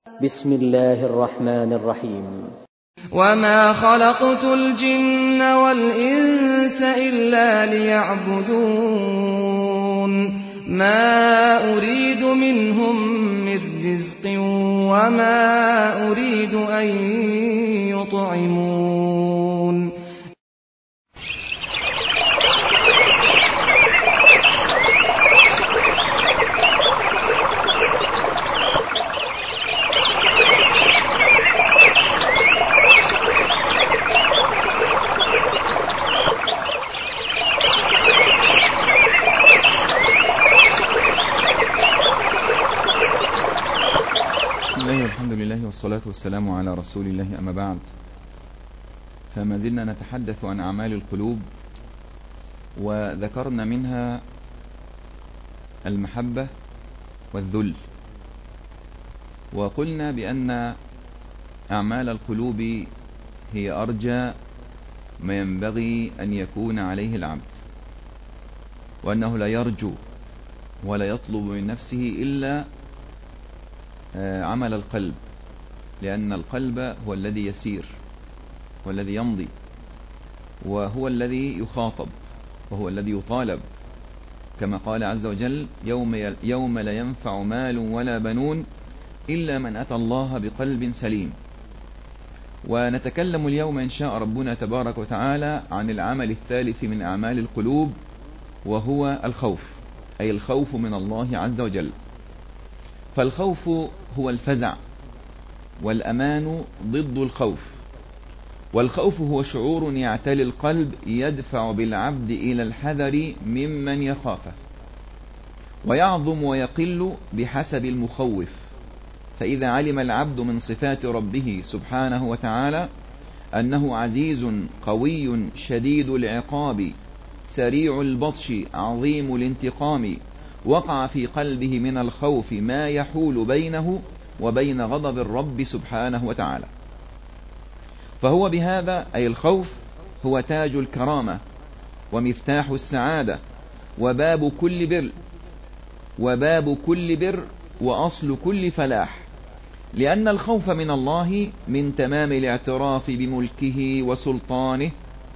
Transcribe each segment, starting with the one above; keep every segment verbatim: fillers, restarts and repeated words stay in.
بسم الله الرحمن الرحيم. وما خلقت الجن والإنس إلا ليعبدون ما أريد منهم من رزق وما أريد أن يطعمون. الحمد لله والصلاة والسلام على رسول الله، أما بعد، فما زلنا نتحدث عن أعمال القلوب، وذكرنا منها المحبة والذل، وقلنا بأن أعمال القلوب هي أرجى ما ينبغي أن يكون عليه العبد، وأنه لا يرجو ولا يطلب من نفسه إلا عمل القلب، لأن القلب هو الذي يسير والذي يمضي، وهو الذي يخاطب، وهو الذي يطالب، كما قال عز وجل: يوم, يوم لا ينفع مال ولا بنون إلا من أتى الله بقلب سليم. ونتكلم اليوم إن شاء ربنا تبارك وتعالى عن العمل الثالث من أعمال القلوب، وهو الخوف، أي الخوف من الله عز وجل. فالخوف هو الفزع، والأمان ضد الخوف، والخوف هو شعور يعتلي القلب يدفع بالعبد إلى الحذر ممن يخافه، ويعظم ويقل بحسب المخوف. فإذا علم العبد من صفات ربه سبحانه وتعالى أنه عزيز قوي شديد العقاب سريع البطش عظيم الانتقام، وقع في قلبه من الخوف ما يحول بينه وبين غضب الرب سبحانه وتعالى. فهو بهذا، أي الخوف، هو تاج الكرامة ومفتاح السعادة وباب كل بر وباب كل بر وأصل كل فلاح، لأن الخوف من الله من تمام الاعتراف بملكه وسلطانه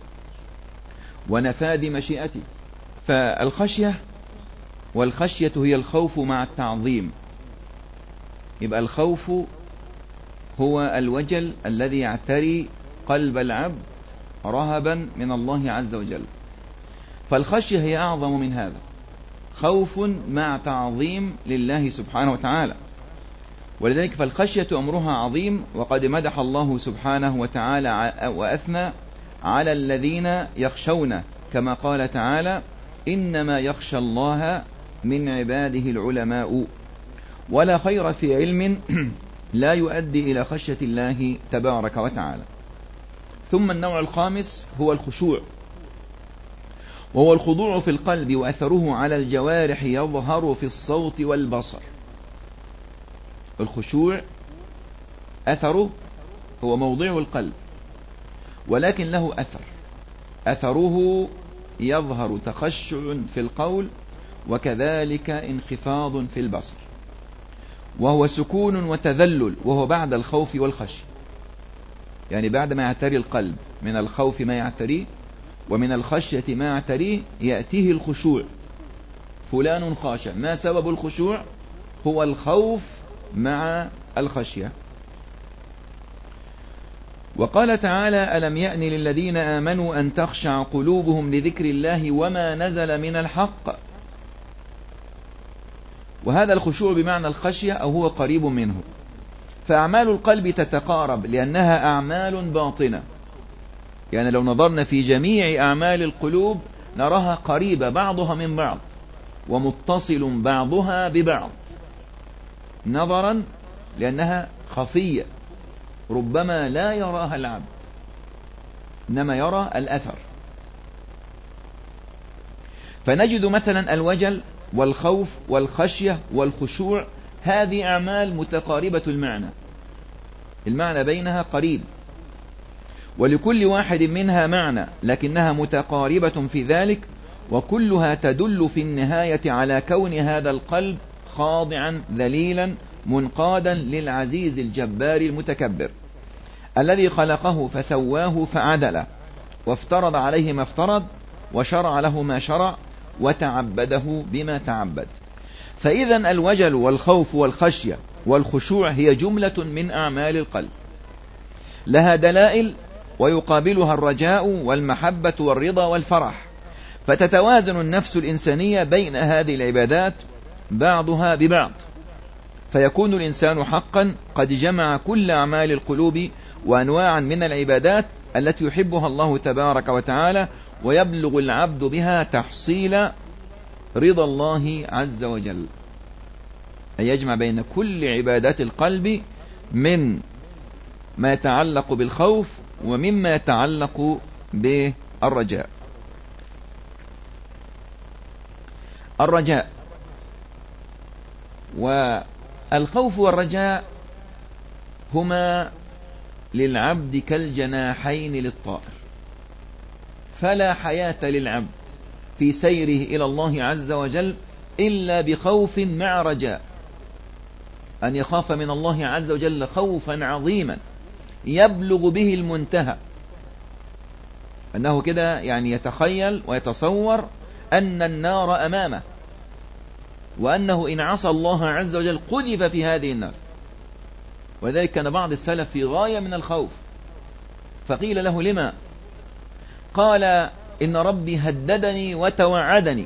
ونفاذ مشيئته. فالخشية والخشية هي الخوف مع التعظيم. يبقى الخوف هو الوجل الذي يعتري قلب العبد رهبا من الله عز وجل، فالخشية هي أعظم من هذا، خوف مع تعظيم لله سبحانه وتعالى. ولذلك فالخشية أمرها عظيم، وقد مدح الله سبحانه وتعالى وأثنى على الذين يخشون، كما قال تعالى: إنما يخشى الله من عباده العلماء. ولا خير في علم لا يؤدي إلى خشية الله تبارك وتعالى. ثم النوع الخامس هو الخشوع، وهو الخضوع في القلب، وأثره على الجوارح يظهر في الصوت والبصر. الخشوع أثره هو موضع القلب، ولكن له أثر، أثره يظهر تخشع في القول، وكذلك انخفاض في البصر، وهو سكون وتذلل، وهو بعد الخوف والخشية. يعني بعد ما يعتري القلب من الخوف ما يعتريه، ومن الخشية ما يعتريه، يأتيه الخشوع. فلان خاشع، ما سبب الخشوع؟ هو الخوف مع الخشية. وقال تعالى: ألم يأن للذين آمنوا أن تخشع قلوبهم لذكر الله وما نزل من الحق. وهذا الخشوع بمعنى الخشية، أو هو قريب منه. فأعمال القلب تتقارب لأنها أعمال باطنة. يعني لو نظرنا في جميع أعمال القلوب نراها قريبة بعضها من بعض، ومتصل بعضها ببعض، نظرا لأنها خفية، ربما لا يراها العبد، إنما يرى الأثر. فنجد مثلا الوجل والخوف والخشية والخشوع، هذه أعمال متقاربة المعنى، المعنى بينها قريب، ولكل واحد منها معنى، لكنها متقاربة في ذلك، وكلها تدل في النهاية على كون هذا القلب خاضعا ذليلا منقادا للعزيز الجبار المتكبر الذي خلقه فسواه فعدله وافترض عليه ما افترض وشرع له ما شرع وتعبده بما تعبد. فإذا الوجل والخوف والخشية والخشوع هي جملة من أعمال القلب لها دلائل ويقابلها الرجاء والمحبة والرضا والفرح، فتتوازن النفس الإنسانية بين هذه العبادات بعضها ببعض، فيكون الإنسان حقا قد جمع كل أعمال القلوب وأنواعا من العبادات التي يحبها الله تبارك وتعالى، ويبلغ العبد بها تحصيل رضا الله عز وجل، أن يجمع بين كل عبادات القلب من ما يتعلق بالخوف ومما يتعلق بالرجاء. الرجاء والخوف والرجاء هما للعبد كالجناحين للطائر، فلا حياة للعبد في سيره إلى الله عز وجل إلا بخوف مع رجاء، أن يخاف من الله عز وجل خوفا عظيما يبلغ به المنتهى، أنه كده يعني يتخيل ويتصور أن النار أمامه، وأنه إن عصى الله عز وجل قذف في هذه النار. وذلك كان بعض السلف في غاية من الخوف، فقيل له لما؟ قال إن ربي هددني وتوعدني،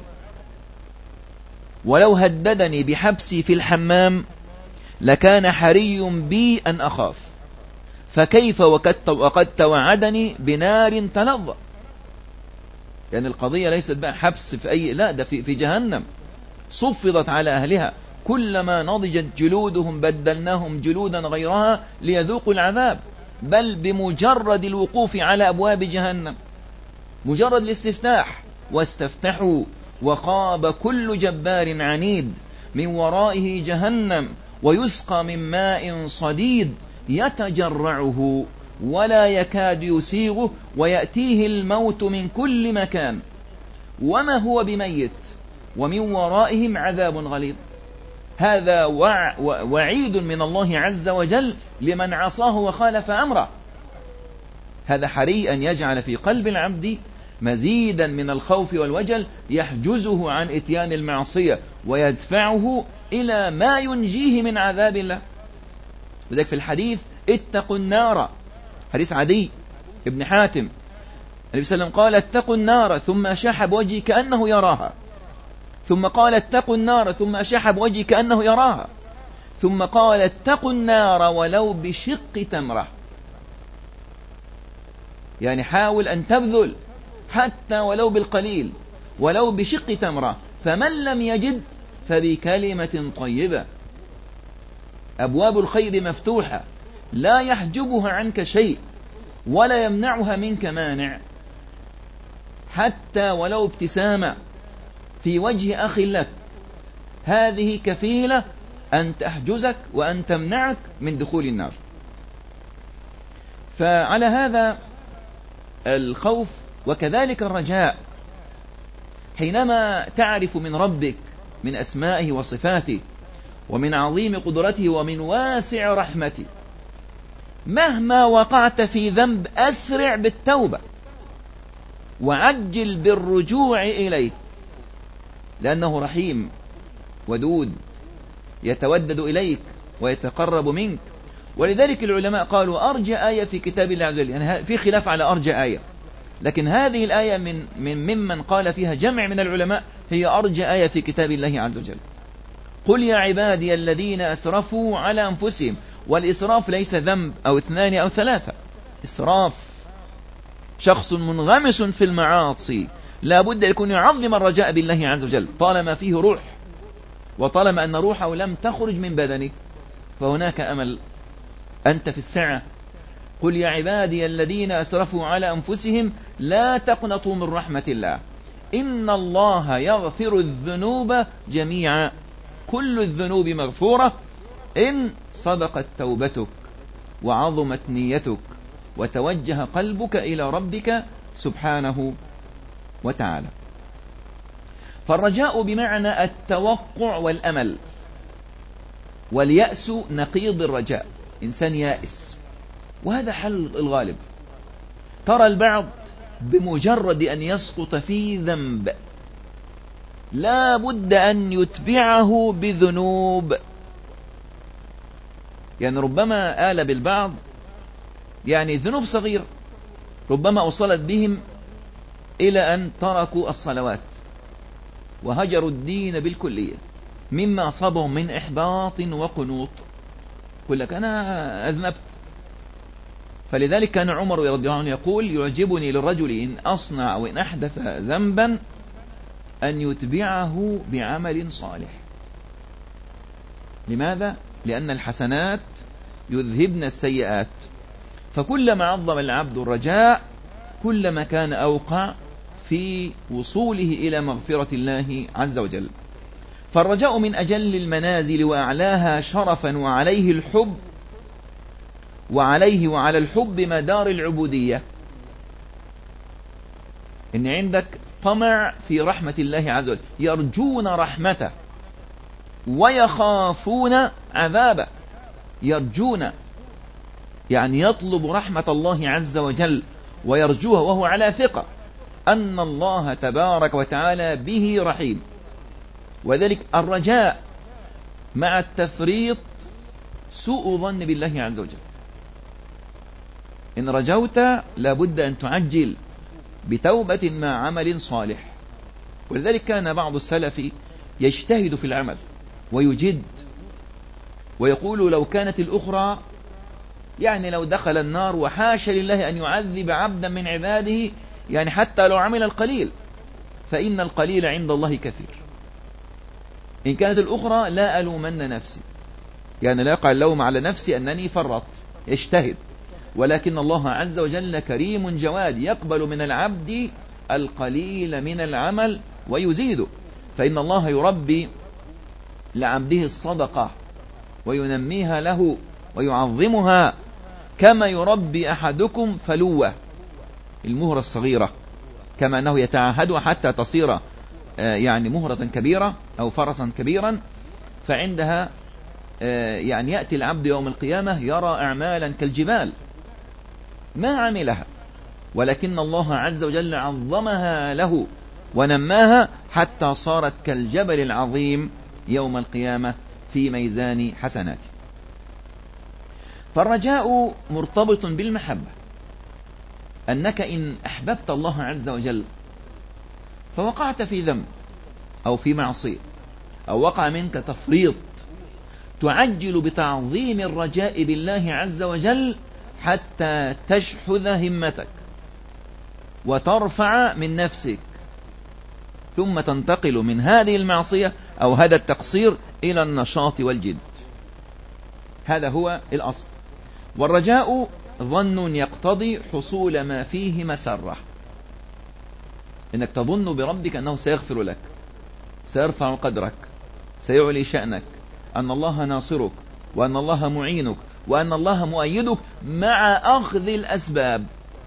ولو هددني بحبسي في الحمام لكان حري بي أن أخاف، فكيف وقد توعدني بنار تلظى. يعني القضية ليست بقى حبس في أي، لا، ده في, في جهنم صفدت على أهلها، كلما نضجت جلودهم بدلناهم جلودا غيرها ليذوقوا العذاب، بل بمجرد الوقوف على أبواب جهنم، مجرد الاستفتاح، واستفتحوا وخاب كل جبار عنيد من ورائه جهنم ويسقى من ماء صديد يتجرعه ولا يكاد يسيغه ويأتيه الموت من كل مكان وما هو بميت ومن ورائهم عذاب غليظ. هذا وع وعيد من الله عز وجل لمن عصاه وخالف أمره. هذا حري أن يجعل في قلب العبد مزيدا من الخوف والوجل يحجزه عن إتيان المعصية ويدفعه إلى ما ينجيه من عذاب الله. وذلك في الحديث اتقوا النار، حديث عدي ابن حاتم، النبي صلى الله عليه وسلم قال اتقوا النار ثم أشاح بوجهه كأنه يراها، ثم قال اتقوا النار ثم أشاح بوجهه كأنه يراها، ثم قال اتقوا النار ولو بشق تمرة. يعني حاول أن تبذل حتى ولو بالقليل، ولو بشق تمرة، فمن لم يجد فبكلمة طيبة. أبواب الخير مفتوحة لا يحجبها عنك شيء ولا يمنعها منك مانع، حتى ولو ابتسامة في وجه أخ لك، هذه كفيلة أن تحجزك وأن تمنعك من دخول النار. فعلى هذا الخوف وكذلك الرجاء، حينما تعرف من ربك من أسمائه وصفاته ومن عظيم قدرته ومن واسع رحمته، مهما وقعت في ذنب أسرع بالتوبة وعجل بالرجوع إليه، لأنه رحيم ودود يتودد إليك ويتقرب منك. ولذلك العلماء قالوا أرجى آية في كتاب الله عز وجل، يعني في خلاف على أرجى آية، لكن هذه الآية من, من ممن قال فيها جمع من العلماء هي أرجى آية في كتاب الله عز وجل. قل يا عبادي الذين أسرفوا على أنفسهم، والإسراف ليس ذنب أو اثنان أو ثلاثة، إسراف شخص منغمس في المعاصي لا بد يكون يعظم الرجاء بالله عز وجل طالما فيه روح، وطالما أن روحه لم تخرج من بدنه فهناك أمل، أنت في السعة. قل يا عبادي الذين أسرفوا على أنفسهم لا تقنطوا من رحمة الله إن الله يغفر الذنوب جميعا، كل الذنوب مغفورة إن صدقت توبتك وعظمت نيتك وتوجه قلبك إلى ربك سبحانه وتعالى. فالرجاء بمعنى التوقع والأمل، واليأس نقيض الرجاء، إنسان يائس، وهذا حل الغالب. ترى البعض بمجرد أن يسقط في ذنب لا بد أن يتبعه بذنوب. يعني ربما آل بالبعض يعني ذنوب صغيرة ربما أوصلت بهم إلى أن تركوا الصلوات وهجروا الدين بالكلية، مما أصابهم من إحباط وقنوط. يقول لك أنا أذنبت. فلذلك كان عمر رضي الله عنه يقول: يعجبني للرجل إن أصنع وإن أحدث ذنبا أن يتبعه بعمل صالح. لماذا؟ لأن الحسنات يذهبن السيئات. فكلما عظم العبد الرجاء كلما كان أوقع في وصوله إلى مغفرة الله عز وجل. فالرجاء من أجل المنازل وأعلاها شرفا، وعليه الحب وعليه وعلى الحب مدار العبودية. إن عندك طمع في رحمة الله عز وجل، يرجون رحمته ويخافون عذابه. يرجون يعني يطلب رحمة الله عز وجل ويرجوها وهو على ثقة أن الله تبارك وتعالى به رحيم. وذلك الرجاء مع التفريط سوء ظن بالله عز وجل. إن رجوت لابد أن تعجل بتوبة مع عمل صالح. ولذلك كان بعض السلف يجتهد في العمل ويجد ويقول: لو كانت الأخرى يعني لو دخل النار وحاشا لله أن يعذب عبدا من عباده، يعني حتى لو عمل القليل، فإن القليل عند الله كثير. إن كانت الأخرى لا ألومن نفسي، يعني لا يقع اللوم على نفسي أنني فرط، يجتهد. ولكن الله عز وجل كريم جواد، يقبل من العبد القليل من العمل ويزيده. فإن الله يربي لعبده الصدقة وينميها له ويعظمها، كما يربي أحدكم فلوة، المهرة الصغيرة، كما أنه يتعهدها حتى تصير يعني مهرة كبيرة أو فرسا كبيرا. فعندها يعني يأتي العبد يوم القيامة يرى أعمالا كالجبال ما عملها، ولكن الله عز وجل عظمها له ونماها حتى صارت كالجبل العظيم يوم القيامة في ميزان حسناته. فالرجاء مرتبط بالمحبة، أنك إن أحببت الله عز وجل فوقعت في ذنب أو في معصية أو وقع منك تفريط، تعجل بتعظيم الرجاء بالله عز وجل حتى تشحذ همتك وترفع من نفسك، ثم تنتقل من هذه المعصية أو هذا التقصير إلى النشاط والجد. هذا هو الأصل. والرجاء ظن يقتضي حصول ما فيه مسرة، إنك تظن بربك أنه سيغفر لك، سيرفع قدرك، سيعلي شأنك، أن الله ناصرك، وأن الله معينك، وأن الله مؤيدك مع أخذ الأسباب.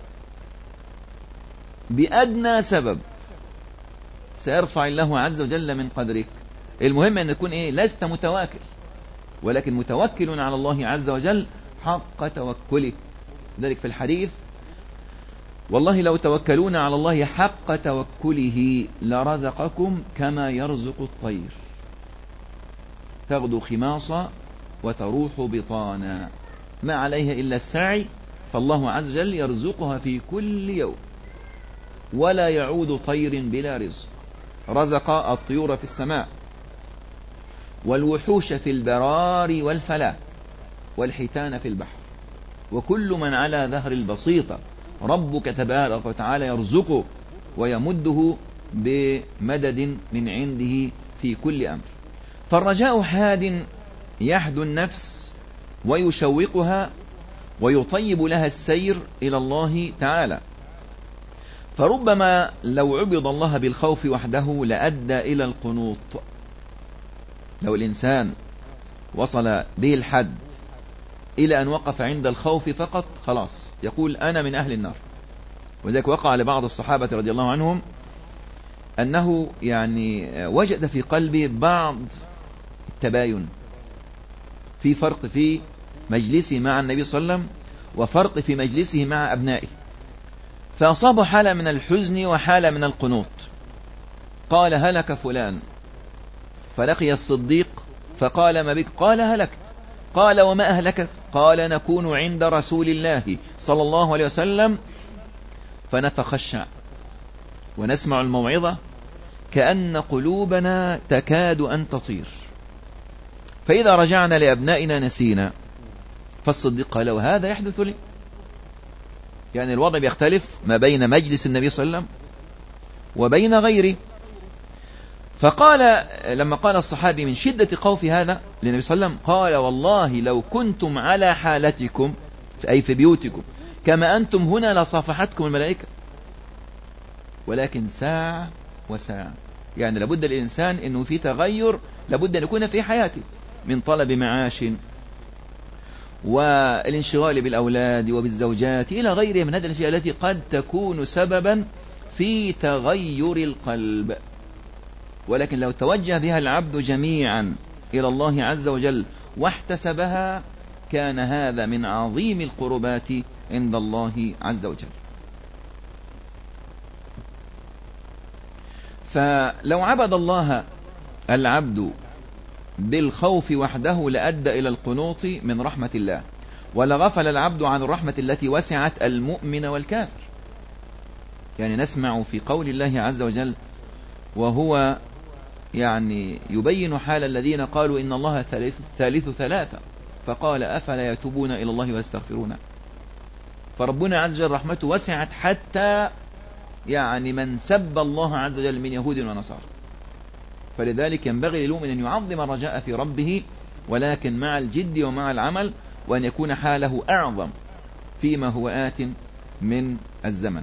بأدنى سبب سيرفع الله عز وجل من قدرك. المهم أن يكون إيه؟ لست متواكل، ولكن متوكل على الله عز وجل حق توكله. ذلك في الحديث: والله لو توكلون على الله حق توكله لرزقكم كما يرزق الطير تغدو خماصا وتروح بطانا، ما عليها إلا السعي، فالله عز وجل يرزقها في كل يوم، ولا يعود طير بلا رزق. رزق الطيور في السماء، والوحوش في البرار والفلاة، والحيتان في البحر، وكل من على ظهر البسيطة ربك تبارك وتعالى يرزقه ويمده بمدد من عنده في كل أمر. فالرجاء حاد يحدو النفس ويشوقها ويطيب لها السير إلى الله تعالى. فربما لو عبد الله بالخوف وحده لأدى إلى القنوط. لو الإنسان وصل به الحد إلى أن وقف عند الخوف فقط، خلاص يقول أنا من أهل النار. وذلك وقع لبعض الصحابة رضي الله عنهم أنه يعني وجد في قلبه بعض التباين، في فرق في مجلسه مع النبي صلى الله عليه وسلم وفرق في مجلسه مع أبنائه، فأصابه حالة من الحزن وحالة من القنوط. قال هلك فلان، فلقي الصديق فقال ما بك؟ قال هلكت. قال وما أهلكك؟ قال نكون عند رسول الله صلى الله عليه وسلم فنتخشع ونسمع الموعظة كأن قلوبنا تكاد أن تطير، فإذا رجعنا لأبنائنا نسينا. فالصديق قال وهذا يحدث لي، يعني الوضع بيختلف ما بين مجلس النبي صلى الله عليه وسلم وبين غيره. فقال لما قال الصحابي من شدة خوف هذا للنبي صلى الله عليه وسلم، قال والله لو كنتم على حالتكم أي في بيوتكم كما أنتم هنا لصافحتكم الملائكة، ولكن ساعة وساعة، يعني لابد الإنسان أنه في تغير لابد أن يكون في حياته من طلب معاش والانشغال بالأولاد وبالزوجات إلى غيرها من هذه الأشياء التي قد تكون سببا في تغير القلب. ولكن لو توجه بها العبد جميعا إلى الله عز وجل واحتسبها كان هذا من عظيم القربات عند الله عز وجل. فلو عبد الله العبد بالخوف وحده لأدى إلى القنوط من رحمة الله، ولغفل العبد عن الرحمة التي وسعت المؤمن والكافر. يعني نسمع في قول الله عز وجل وهو يعني يبين حال الذين قالوا إن الله ثالث, ثالث ثلاثة، فقال أفلا يتوبون إلى الله ويستغفرون. فربنا عز وجل رحمته وسعت حتى يعني من سب الله عز وجل من يهود ونصارى. فلذلك ينبغي للمؤمن أن يعظم الرجاء في ربه، ولكن مع الجد ومع العمل، وأن يكون حاله أعظم فيما هو آت من الزمن.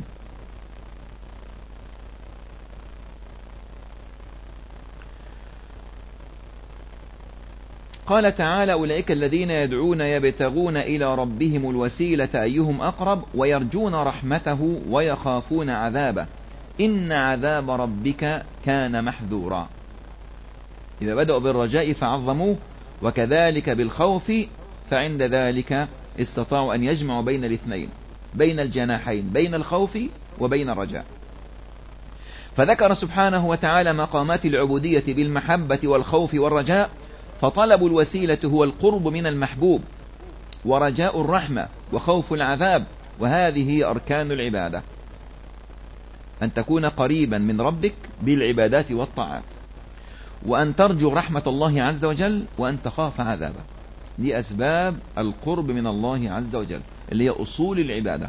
قال تعالى أولئك الذين يدعون يبتغون إلى ربهم الوسيلة أيهم أقرب ويرجون رحمته ويخافون عذابه إن عذاب ربك كان محذورا. إذا بدأوا بالرجاء فعظموه، وكذلك بالخوف، فعند ذلك استطاعوا أن يجمعوا بين الاثنين، بين الجناحين، بين الخوف وبين الرجاء. فذكر سبحانه وتعالى مقامات العبودية بالمحبة والخوف والرجاء، فطلب الوسيلة هو القرب من المحبوب، ورجاء الرحمة وخوف العذاب، وهذه هي أركان العبادة، أن تكون قريبا من ربك بالعبادات والطاعات، وأن ترجو رحمة الله عز وجل، وأن تخاف عذابه. دي أسباب القرب من الله عز وجل اللي هي أصول العبادة.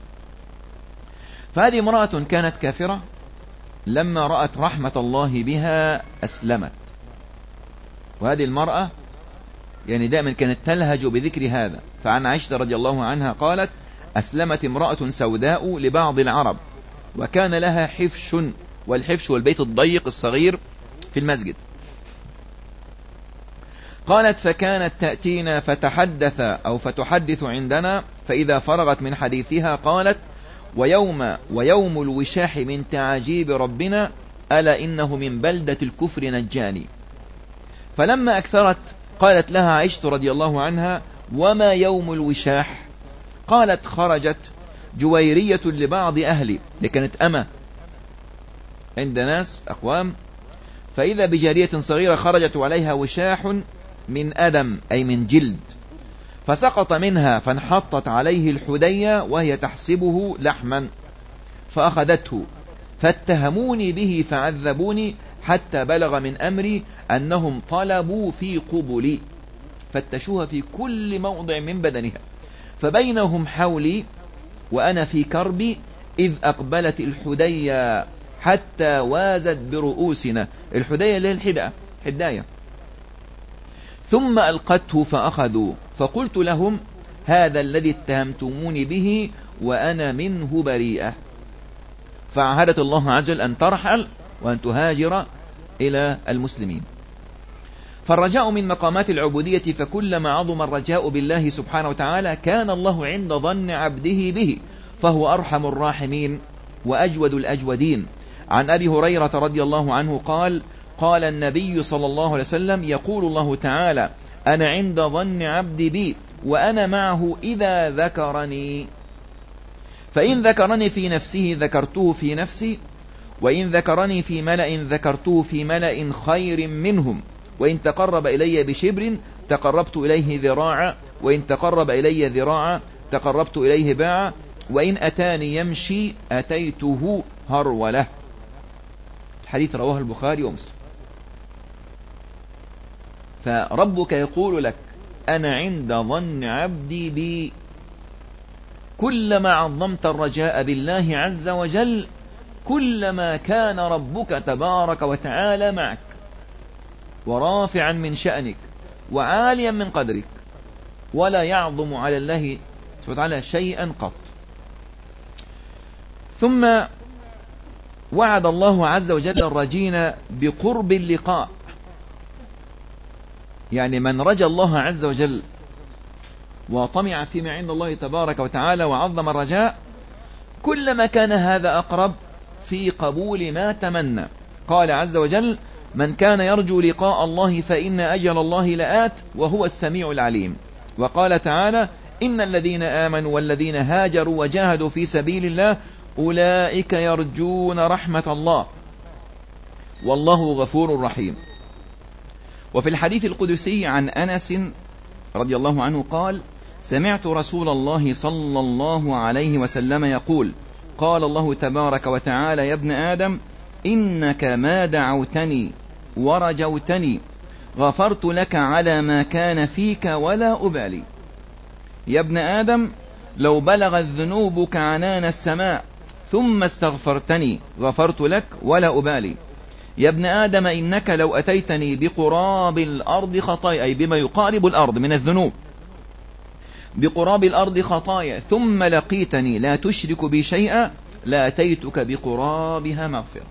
فهذه امرأة كانت كافرة، لما رأت رحمة الله بها أسلمت. وهذه المرأة يعني دائما كانت تلهج بذكر هذا. فعن عائشة رضي الله عنها قالت أسلمت امرأة سوداء لبعض العرب، وكان لها حفش، والحفش هو البيت الضيق الصغير في المسجد. قالت فكانت تأتينا فتحدث أو فتحدث عندنا، فإذا فرغت من حديثها قالت ويوم ويوم الوشاح من تعاجيب ربنا ألا إنه من بلدة الكفر نجاني. فلما أكثرت قالت لها عائشة رضي الله عنها وما يوم الوشاح؟ قالت خرجت جويرية لبعض أهلي، لكانت أمة عند ناس أقوام، فإذا بجارية صغيرة خرجت عليها وشاح من أدم أي من جلد، فسقط منها فانحطت عليه الحدية وهي تحسبه لحما، فأخذته فاتهموني به فعذبوني حتى بلغ من أمري أنهم طلبوا في قبلي، فتشوها في كل موضع من بدنها، فبينهم حولي وأنا في كربي إذ أقبلت الحدية حتى وازت برؤوسنا. الحدية اللي هي الحداية حداية. ثم ألقته فأخذوا، فقلت لهم هذا الذي اتهمتموني به وأنا منه بريئة. فعهدت الله عز وجل أن ترحل وأن تهاجر إلى المسلمين. فالرجاء من مقامات العبودية، فكلما عظم الرجاء بالله سبحانه وتعالى كان الله عند ظن عبده به، فهو أرحم الراحمين وأجود الأجودين. عن أبي هريرة رضي الله عنه قال قال النبي صلى الله عليه وسلم يقول الله تعالى أنا عند ظن عبدي بي وأنا معه إذا ذكرني، فإن ذكرني في نفسه ذكرته في نفسي، وإن ذكرني في ملأ ذكرته في ملأ خير منهم، وإن تقرب إلي بشبر تقربت إليه ذراعا، وإن تقرب إلي ذراعا تقربت إليه باعا، وإن أتاني يمشي أتيته هرولة. الحديث رواه البخاري ومسلم. فربك يقول لك أنا عند ظن عبدي بي. كلما عظمت الرجاء بالله عز وجل كلما كان ربك تبارك وتعالى معك ورافعا من شأنك وعاليا من قدرك، ولا يعظم على الله سبحانه وتعالى شيئا قط. ثم وعد الله عز وجل الرجين بقرب اللقاء، يعني من رجى الله عز وجل وطمع فيما عند الله تبارك وتعالى وعظم الرجاء كلما كان هذا أقرب في قبول ما تمنى. قال عز وجل من كان يرجو لقاء الله فإن أجل الله لآت وهو السميع العليم. وقال تعالى إن الذين آمنوا والذين هاجروا وجاهدوا في سبيل الله أولئك يرجون رحمة الله والله غفور رحيم. وفي الحديث القدسي عن أنس رضي الله عنه قال سمعت رسول الله صلى الله عليه وسلم يقول قال الله تبارك وتعالى يا ابن آدم إنك ما دعوتني ورجوتني غفرت لك على ما كان فيك ولا أبالي. يا ابن آدم لو بلغت ذنوبك عنان السماء ثم استغفرتني غفرت لك ولا أبالي. يا ابن آدم إنك لو أتيتني بقراب الأرض خطايا، أي بما يقارب الأرض من الذنوب، بقراب الأرض خطايا ثم لقيتني لا تشرك بي شيئا لأتيتك بقرابها مغفرة.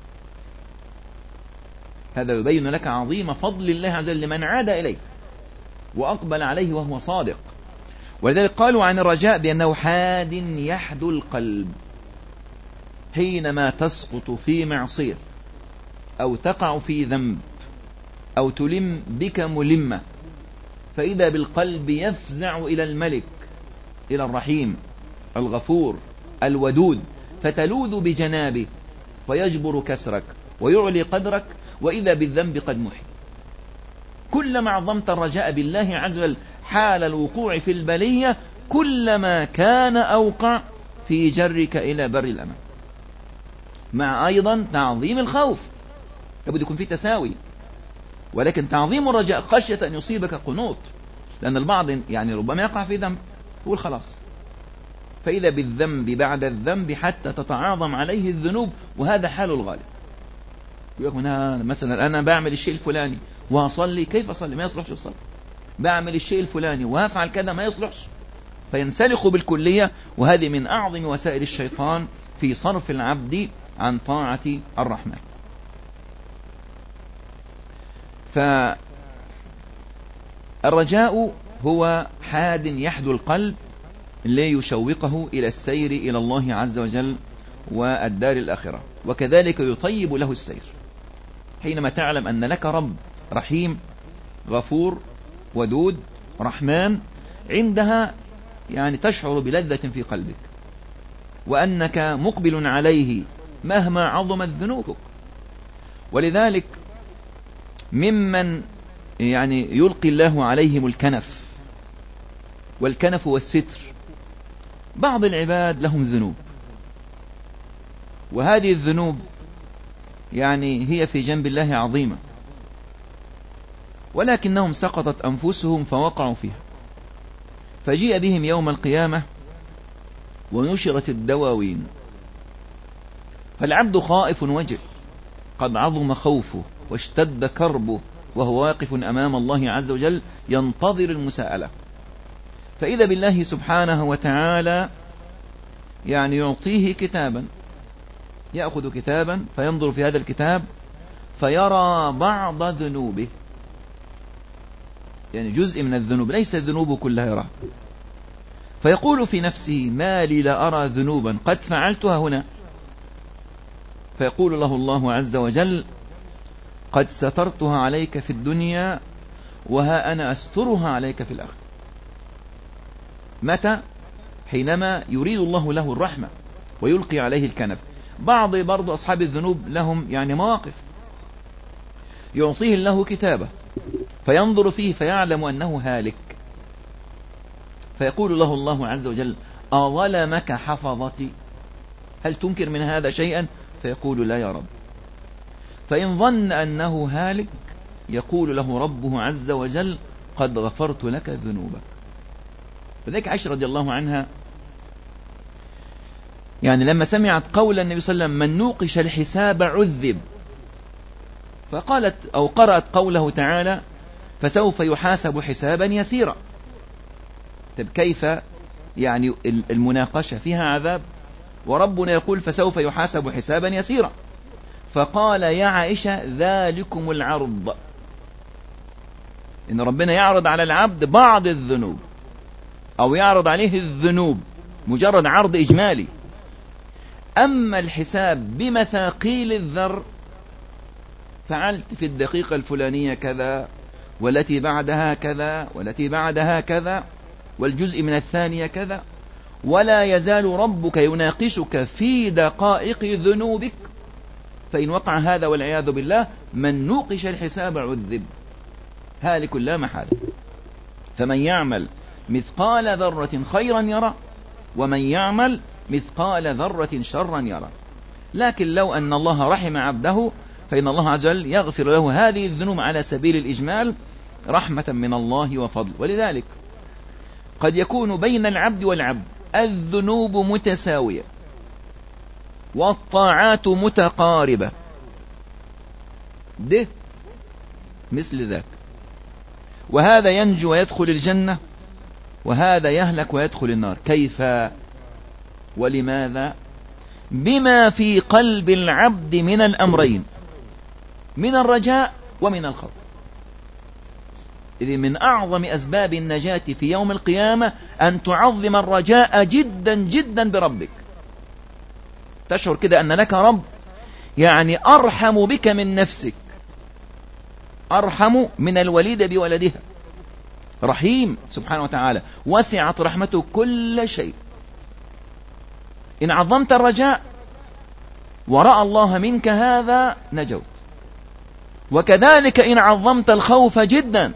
هذا يبين لك عظيم فضل الله عز وجل لمن عاد إليه وأقبل عليه وهو صادق. ولذلك قالوا عن الرجاء بأنه حاد يحدو القلب. حينما تسقط في معصية أو تقع في ذنب أو تلم بك ملمة فإذا بالقلب يفزع إلى الملك، إلى الرحيم الغفور الودود، فتلوذ بجنابه فيجبر كسرك ويعلي قدرك، وإذا بالذنب قد محي. كلما عظمت الرجاء بالله عز وجل حال الوقوع في البلية كلما كان أوقع في جرك إلى بر الأمان، مع أيضا تعظيم الخوف، لابد يكون في تساوي، ولكن تعظيم الرجاء خشية أن يصيبك قنوط، لأن البعض يعني ربما يقع في ذنب يقول خلاص، فإذا بالذنب بعد الذنب حتى تتعاظم عليه الذنوب، وهذا حال الغالب. يقول مثلا أنا بعمل الشيء الفلاني وأصلي، كيف أصلي؟ ما يصلحش الصلاة. بعمل الشيء الفلاني وأفعل كذا، ما يصلحش، فينسلخ بالكلية. وهذه من أعظم وسائل الشيطان في صرف العبد عن طاعة الرحمن. فالرجاء هو حاد يحدو القلب ليشوقه إلى السير إلى الله عز وجل والدار الآخرة، وكذلك يطيب له السير. حينما تعلم أن لك رب رحيم غفور ودود رحمن، عندها يعني تشعر بلذة في قلبك، وأنك مقبل عليه مهما عظمت ذنوبك. ولذلك ممن يعني يلقي الله عليهم الكنف، والكنف والستر، بعض العباد لهم ذنوب، وهذه الذنوب يعني هي في جنب الله عظيمة، ولكنهم سقطت أنفسهم فوقعوا فيها، فجيء بهم يوم القيامة ونشرت الدواوين، فالعبد خائف وجل، قد عظم خوفه واشتد كربه، وهو واقف أمام الله عز وجل ينتظر المساءلة، فإذا بالله سبحانه وتعالى يعني يعطيه كتابا، يأخذ كتابا فينظر في هذا الكتاب فيرى بعض ذنوبه، يعني جزء من الذنوب، ليس الذنوب كلها يراه، فيقول في نفسه ما لي لا أرى ذنوبا قد فعلتها هنا، فيقول له الله عز وجل قد سترتها عليك في الدنيا وها أنا أسترها عليك في الآخرة. متى؟ حينما يريد الله له الرحمة ويلقي عليه الكنف. بعض برضو أصحاب الذنوب لهم يعني مواقف، يعطيه الله كتابه فينظر فيه فيعلم أنه هالك، فيقول له الله عز وجل: أظلمك حفظتي؟ هل تنكر من هذا شيئا؟ فيقول: لا يا رب. فإن ظن أنه هالك يقول له ربه عز وجل: قد غفرت لك ذنوبك. فذلك عائشة رضي الله عنها يعني لما سمعت قول النبي صلى الله عليه وسلم: من نوقش الحساب عذب، فقالت أو قرأت قوله تعالى: فسوف يحاسب حسابا يسيرا. طيب كيف يعني المناقشة فيها عذاب وربنا يقول فسوف يحاسب حسابا يسيرا؟ فقال: يا عائشة ذلكم العرض، إن ربنا يعرض على العبد بعض الذنوب أو يعرض عليه الذنوب مجرد عرض إجمالي. أما الحساب بمثاقيل الذر، فعلت في الدقيقة الفلانية كذا، والتي بعدها كذا، والتي بعدها كذا، والجزء من الثانية كذا، ولا يزال ربك يناقشك في دقائق ذنوبك، فإن وقع هذا والعياذ بالله من نوقش الحساب عذب، هالك لا محالة. فمن يعمل مثقال ذرة خيرا يرى، ومن يعمل مثقال ذرة شرا يرى. لكن لو أن الله رحم عبده فإن الله عز وجل يغفر له هذه الذنوب على سبيل الإجمال رحمة من الله وفضل. ولذلك قد يكون بين العبد والعبد الذنوب متساوية والطاعات متقاربة، ده مثل ذاك، وهذا ينجو ويدخل الجنة وهذا يهلك ويدخل النار. كيف ولماذا؟ بما في قلب العبد من الأمرين، من الرجاء ومن الخوف. إذ من أعظم أسباب النجاة في يوم القيامة أن تعظم الرجاء جدا جدا بربك، تشعر كده أن لك رب يعني أرحم بك من نفسك، أرحم من الوليد بولدها، رحيم سبحانه وتعالى، وسعت رحمته كل شيء. إن عظمت الرجاء ورأى الله منك هذا نجوت. وكذلك إن عظمت الخوف جدا،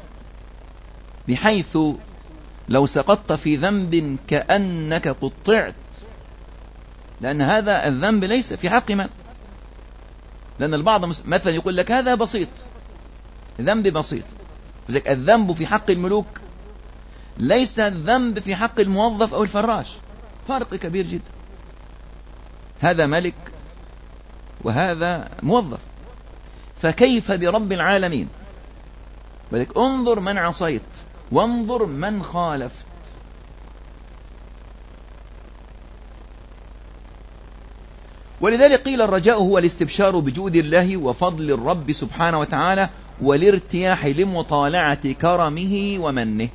بحيث لو سقطت في ذنب كأنك قطعت، لأن هذا الذنب ليس في حق من، لأن البعض مثلا يقول لك هذا بسيط، ذنب بسيط. لذلك الذنب في حق الملوك ليس الذنب في حق الموظف أو الفراش، فرق كبير جدا. هذا ملك وهذا موظف، فكيف برب العالمين؟ بلك انظر من عصيت وانظر من خالفت. ولذلك قيل الرجاء هو الاستبشار بجود الله وفضل الرب سبحانه وتعالى والارتياح لمطالعة كرمه ومنه.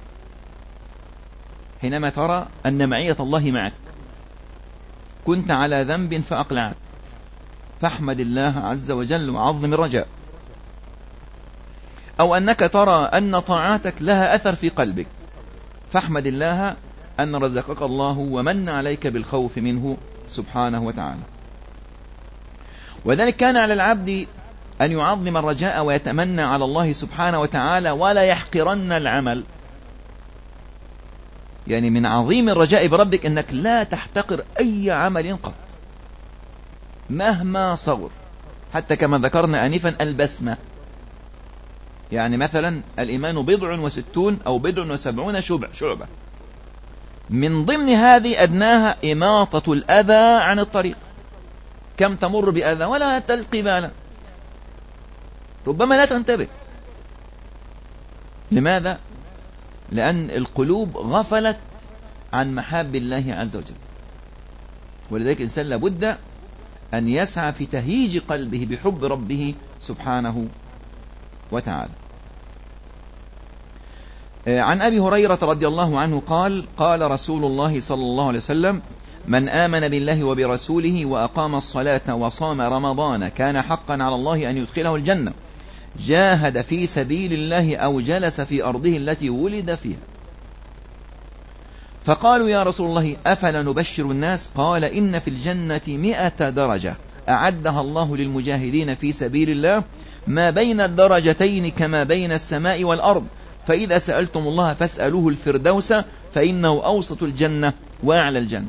حينما ترى أن معية الله معك، كنت على ذنب فأقلعت، فاحمد الله عز وجل وعظم الرجاء. أو أنك ترى أن طاعاتك لها أثر في قلبك، فاحمد الله أن رزقك الله ومن عليك بالخوف منه سبحانه وتعالى. وذلك كان على العبد أن يعظم الرجاء ويتمنى على الله سبحانه وتعالى ولا يحقرن العمل. يعني من عظيم الرجاء بربك أنك لا تحتقر أي عمل قط مهما صغر، حتى كما ذكرنا آنفا البسمة. يعني مثلا الإيمان بضع وستون أو بضع وسبعون شعبة، من ضمن هذه أدناها إماطة الأذى عن الطريق. كم تمر بأذى ولا تلقي بالا، ربما لا تنتبه. لماذا؟ لأن القلوب غفلت عن محاب الله عز وجل. ولذلك الإنسان لابد أن يسعى في تهيج قلبه بحب ربه سبحانه وتعالى. عن أبي هريرة رضي الله عنه قال: قال رسول الله صلى الله عليه وسلم: من آمن بالله وبرسوله وأقام الصلاة وصام رمضان كان حقا على الله أن يدخله الجنة جاهد في سبيل الله أو جلس في أرضه التي ولد فيها. فقالوا يا رسول الله أفلا نبشر الناس؟ قال إن في الجنة مئة درجة أعدها الله للمجاهدين في سبيل الله، ما بين الدرجتين كما بين السماء والأرض، فإذا سألتم الله فاسألوه الفردوس فإنه أوسط الجنة وأعلى الجنة.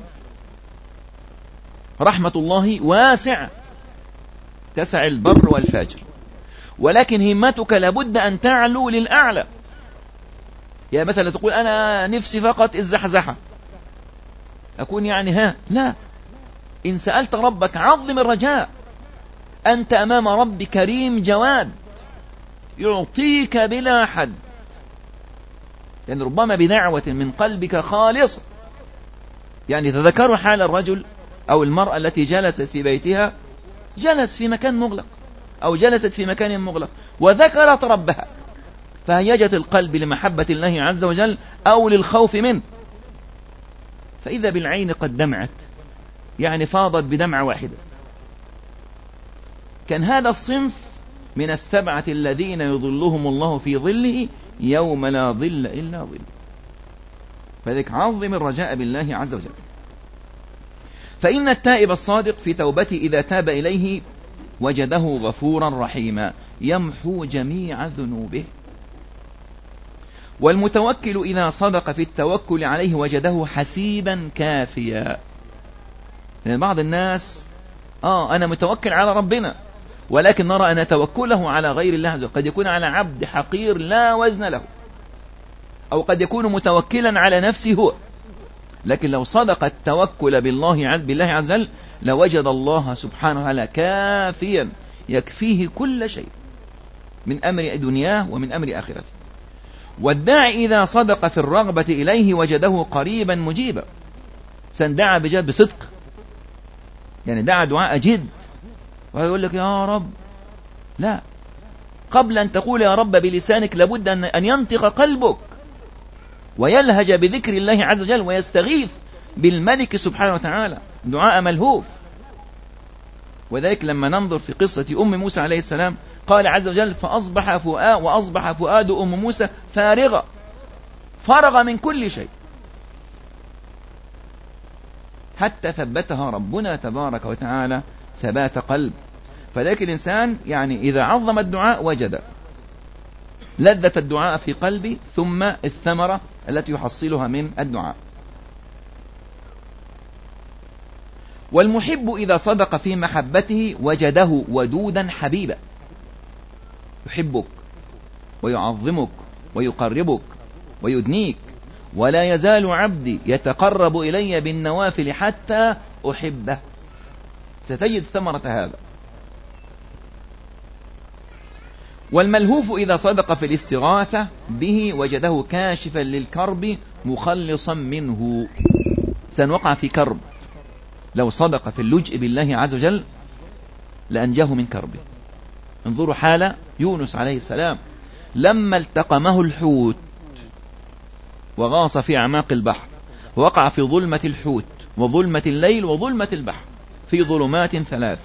رحمة الله واسع تسع البر والفاجر، ولكن همتك لابد أن تعلو للأعلى. يا مثلا تقول أنا نفسي فقط الزحزحة، أكون يعني ها لا، إن سألت ربك عظم الرجاء، أنت أمام رب كريم جواد يعطيك بلا حد، يعني ربما بدعوة من قلبك خالص. يعني تذكروا حال الرجل أو المرأة التي جلست في بيتها، جلس في مكان مغلق أو جلست في مكان مغلق وذكرت ربها، فهيجت القلب لمحبة الله عز وجل أو للخوف منه، فإذا بالعين قد دمعت، يعني فاضت بدمعة واحدة. كان هذا الصنف من السبعة الذين يظلهم الله في ظله يوم لا ظل إلا ظل. فذلك عظم الرجاء بالله عز وجل. فإن التائب الصادق في توبته إذا تاب إليه وجده غفورا رحيما يمحو جميع ذنوبه. والمتوكل إذا صدق في التوكل عليه وجده حسيبا كافيا. يعني بعض الناس آه أنا متوكل على ربنا، ولكن نرى أن توكله على غير الله عز وجل قد يكون على عبد حقير لا وزن له، أو قد يكون متوكلا على نفسه هو. لكن لو صدق التوكل بالله بالله عز وجل لوجد الله سبحانه وتعالى كافيا يكفيه كل شيء من أمر دنياه ومن أمر آخرته. والداعي إذا صدق في الرغبة إليه وجده قريبا مجيبا. سندعى بجد بصدق، يعني دعا دعاء جد، ويقول لك يا رب، لا، قبل أن تقول يا رب بلسانك لابد أن ينطق قلبك ويلهج بذكر الله عز وجل ويستغيث بالملك سبحانه وتعالى دعاء ملهوف. وذلك لما ننظر في قصة أم موسى عليه السلام قال عز وجل فأصبح فؤاد وأصبح فؤاد أم موسى فارغة، فرغ من كل شيء حتى ثبتها ربنا تبارك وتعالى ثبات قلب. فذلك الإنسان يعني إذا عظم الدعاء وجد لذة الدعاء في قلبي ثم الثمرة التي يحصلها من الدعاء. والمحب إذا صدق في محبته وجده ودودا حبيبا، يحبك ويعظمك ويقربك ويدنيك. ولا يزال عبدي يتقرب إلي بالنوافل حتى أحبه. ستجد ثمرة هذا. والملهوف إذا صدق في الاستغاثة به وجده كاشفا للكرب مخلصا منه. سنوقع في كرب، لو صدق في اللجء بالله عز وجل لأنجاه من كربه. انظروا حال يونس عليه السلام لما التقمه الحوت وغاص في أعماق البحر، وقع في ظلمة الحوت وظلمة الليل وظلمة البحر، في ظلمات ثلاث.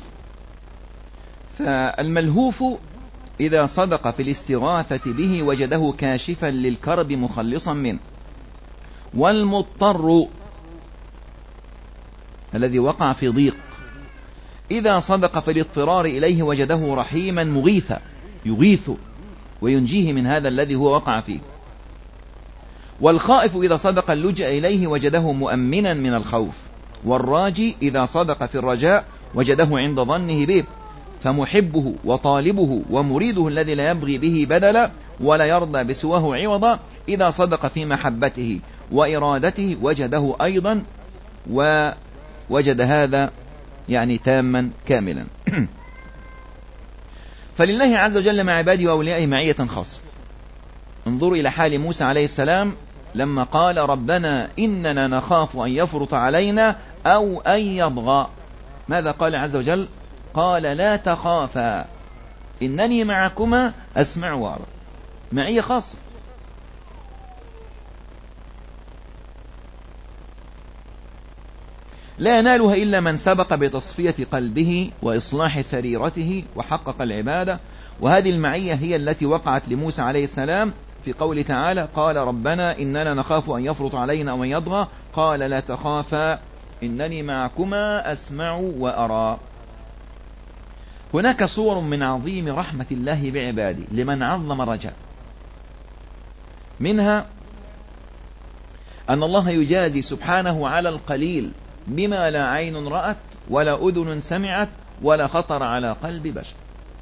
فالملهوف إذا صدق في الاستغاثة به وجده كاشفا للكرب مخلصا منه. والمضطر الذي وقع في ضيق إذا صدق في الاضطرار إليه وجده رحيما مغيثا، يغيث وينجيه من هذا الذي هو وقع فيه. والخائف إذا صدق اللجأ إليه وجده مؤمنا من الخوف. والراجي إذا صدق في الرجاء وجده عند ظنه به. فمحبه وطالبه ومريده الذي لا يبغي به بدلا ولا يرضى بسواه عوضا إذا صدق في محبته وإرادته وجده أيضا، ووجد هذا يعني تاما كاملا. فلله عز وجل مع عباده وأوليائه معية خاصة. انظروا إلى حال موسى عليه السلام لما قال ربنا إننا نخاف أن يفرط علينا أو أن يطغى. ماذا قال عز وجل؟ قال لا تخافا إنني معكما أسمع وأرى. معية خاصة. لا ينالها إلا من سبق بتصفية قلبه وإصلاح سريرته وحقق العبادة وهذه المعية هي التي وقعت لموسى عليه السلام في قوله تعالى قال ربنا إننا نخاف أن يفرط علينا أو أن يطغى قال لا تخافا إنني معكما أسمع وأرى. هناك صور من عظيم رحمة الله بعباده لمن عظم الرجاء، منها أن الله يجازي سبحانه على القليل بما لا عين رأت ولا أذن سمعت ولا خطر على قلب بشر،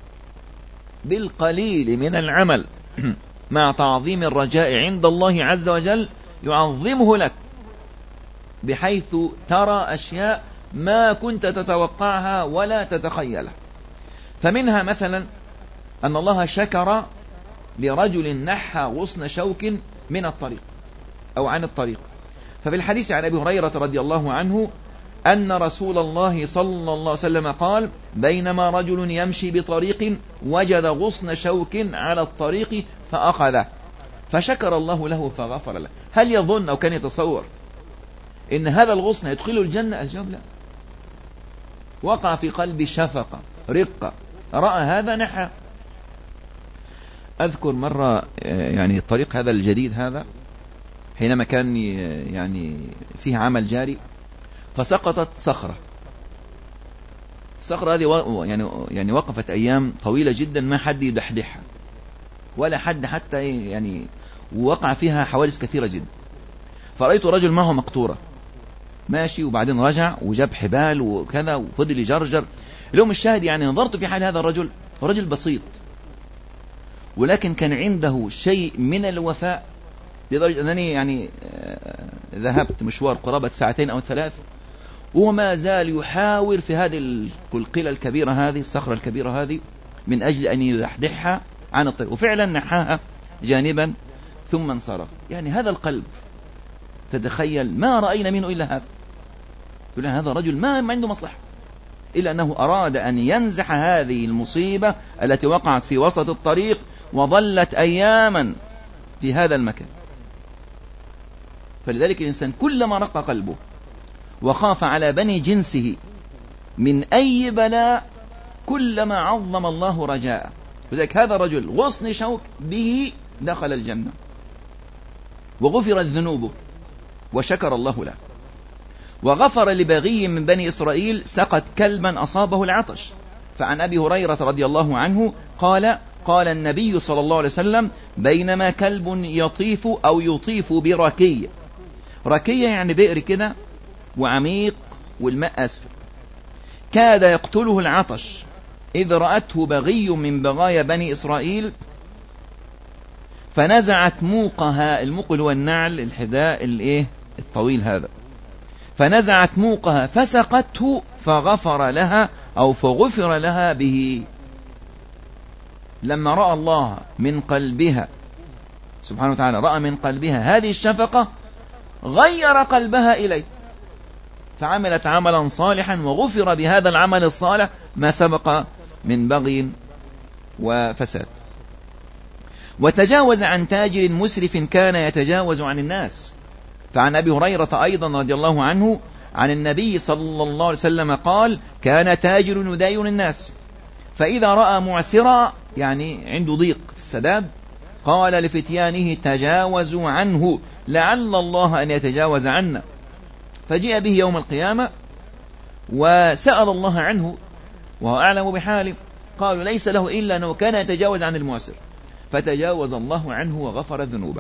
بالقليل من العمل مع تعظيم الرجاء عند الله عز وجل يعظمه لك، بحيث ترى أشياء ما كنت تتوقعها ولا تتخيلها. فمنها مثلا أن الله شكر لرجل نحى غصن شوك من الطريق أو عن الطريق. ففي الحديث عن أبي هريرة رضي الله عنه أن رسول الله صلى الله عليه وسلم قال بينما رجل يمشي بطريق وجد غصن شوك على الطريق فأخذه فشكر الله له فغفر له. هل يظن أو كان يتصور إن هذا الغصن يدخله الجنة؟ الجواب لا. وقع في قلبي شفقة رقة، رأى هذا نحى. أذكر مرة يعني الطريق هذا الجديد هذا حينما كان يعني فيه عمل جاري فسقطت صخرة. الصخرة هذه يعني يعني وقفت أيام طويلة جدا ما حد يدحدحها ولا حد حتى يعني، ووقع فيها حوادث كثيرة جدا. فرأيت رجل معه مقطورة ماشي وبعدين رجع وجاب حبال وكذا وفضل يجرجر. اليوم الشاهد يعني نظرت في حال هذا الرجل، رجل بسيط ولكن كان عنده شيء من الوفاء لدرجة أنني يعني ذهبت مشوار قرابة ساعتين أو ثلاث وما زال يحاور في هذه القلقلة الكبيرة هذه الصخرة الكبيرة هذه من أجل أن يحدحها عن الطريق، وفعلا نحاها جانبا ثم انصرف. يعني هذا القلب تتخيل ما رأينا منه إلا هذا، يقول هذا رجل ما عنده مصلحة إلا أنه أراد أن ينزح هذه المصيبة التي وقعت في وسط الطريق وظلت أياما في هذا المكان. فلذلك الإنسان كلما رق قلبه وخاف على بني جنسه من أي بلاء كلما عظم الله رجاءه. وذلك هذا الرجل غصن شوك به دخل الجنة وغفرت ذنوبه وشكر الله له. وغفر لبغي من بني إسرائيل سقط كلبا أصابه العطش. فعن أبي هريرة رضي الله عنه قال قال النبي صلى الله عليه وسلم بينما كلب يطيف أو يطيف بركية، ركية يعني بئر كده وعميق والماء أسفل، كاد يقتله العطش إذ رأته بغي من بغايا بني إسرائيل فنزعت موقها. الموق هو النعل الحذاء الايه الطويل هذا. فنزعت موقها فسقته فغفر لها أو فغفر لها به. لما رأى الله من قلبها سبحانه وتعالى رأى من قلبها هذه الشفقة غير قلبها إليه فعملت عملا صالحا وغفر بهذا العمل الصالح ما سبق من بغي وفساد. وتجاوز عن تاجر مسرف كان يتجاوز عن الناس. فعن أبي هريرة أيضا رضي الله عنه عن النبي صلى الله عليه وسلم قال كان تاجر يداين الناس فإذا رأى معسرا يعني عنده ضيق في السداد قال لفتيانه تجاوزوا عنه لعل الله أن يتجاوز عنا. فجاء به يوم القيامة وسأل الله عنه وهو أعلم بحاله، قالوا ليس له إلا أنه كان يتجاوز عن المعسر فتجاوز الله عنه وغفر ذنوبه.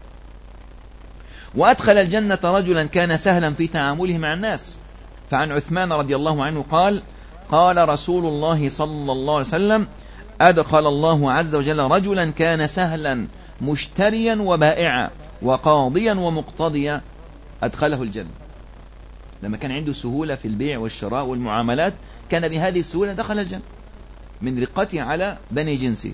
وأدخل الجنة رجلا كان سهلا في تعامله مع الناس. فعن عثمان رضي الله عنه قال قال رسول الله صلى الله عليه وسلم أدخل الله عز وجل رجلا كان سهلا مشتريا وبائعا وقاضيا ومقتضيا أدخله الجنة. لما كان عنده سهولة في البيع والشراء والمعاملات كان بهذه السهولة دخل الجنة من رقته على بني جنسه.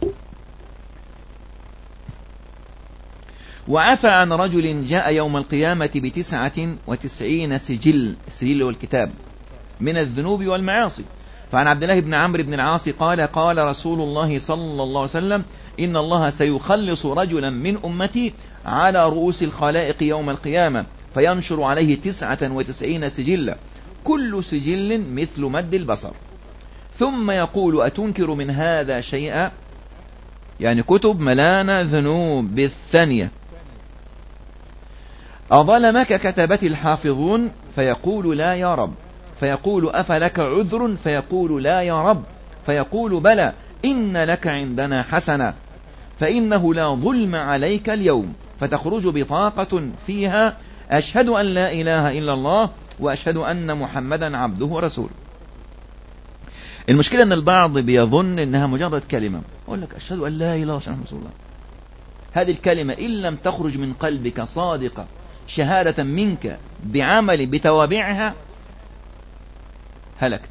وعفى عن رجل جاء يوم القيامة بتسعة وتسعين سجل، السجل والكتاب من الذنوب والمعاصي. فعن عبد الله بن عمرو بن العاص قال قال رسول الله صلى الله عليه وسلم إن الله سيخلص رجلا من أمتي على رؤوس الخلائق يوم القيامة فينشر عليه تسعة وتسعين سجلا كل سجل مثل مد البصر ثم يقول أتنكر من هذا شيئا، يعني كتب ملانة ذنوب بالثانية. أظلمك كتبت الحافظون، فيقول لا يا رب، فيقول أفلك عذر، فيقول لا يا رب، فيقول بلى إن لك عندنا حسنة، فإنه لا ظلم عليك اليوم، فتخرج بطاقة فيها أشهد أن لا إله إلا الله وأشهد أن محمدا عبده ورسوله. المشكلة أن البعض بيظن أنها مجرد كلمة، أقول لك أشهد أن لا إله إلا الله وأشهد أن محمدا رسول الله. هذه الكلمة إن لم تخرج من قلبك صادقة شهادة منك بعمل بتوابعها هلكت.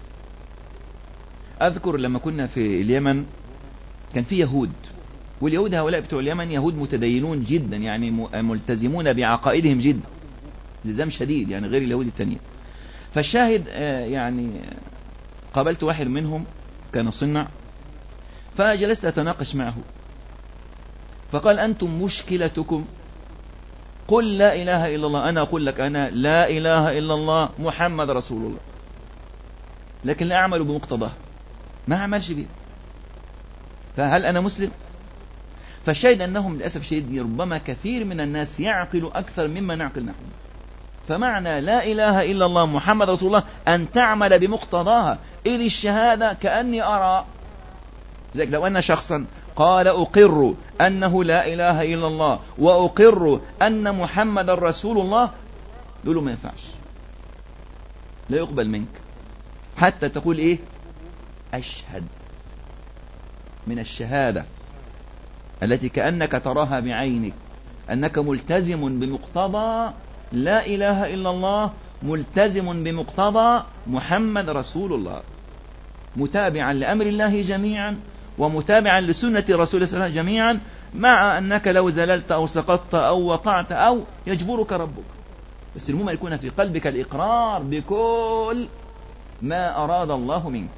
أذكر لما كنا في اليمن كان في يهود، واليهود هؤلاء بتوع اليمن يهود متدينون جدا، يعني ملتزمون بعقائدهم جدا التزام شديد، يعني غير اليهود التانيين. فالشاهد يعني قابلت واحد منهم كان صنع، فجلست أتناقش معه، فقال أنتم مشكلتكم قل لا إله إلا الله، أنا أقول لك أنا لا إله إلا الله محمد رسول الله، لكن لا أعمل بمقتضاه، ما أعملش به، فهل أنا مسلم؟ فالشاهد أنهم للأسف شديد ربما كثير من الناس يعقل أكثر مما نعقل نحن. فمعنى لا إله إلا الله محمد رسول الله أن تعمل بمقتضاها، إذ الشهادة كأني أرى. زي لو أن شخصا قال أقر أنه لا إله إلا الله وأقر أن محمد رسول الله، يقولوا ما ينفعش، لا يقبل منك حتى تقول إيه؟ أشهد. من الشهادة التي كأنك تراها بعينك أنك ملتزم بمقتضى لا إله إلا الله، ملتزم بمقتضى محمد رسول الله، متابعا لأمر الله جميعا ومتابعا لسنة رسول الله صلى الله عليه وسلم جميعا، مع أنك لو زللت أو سقطت أو وقعت أو يجبرك ربك، بس المهم يكون في قلبك الإقرار بكل ما أراد الله منك.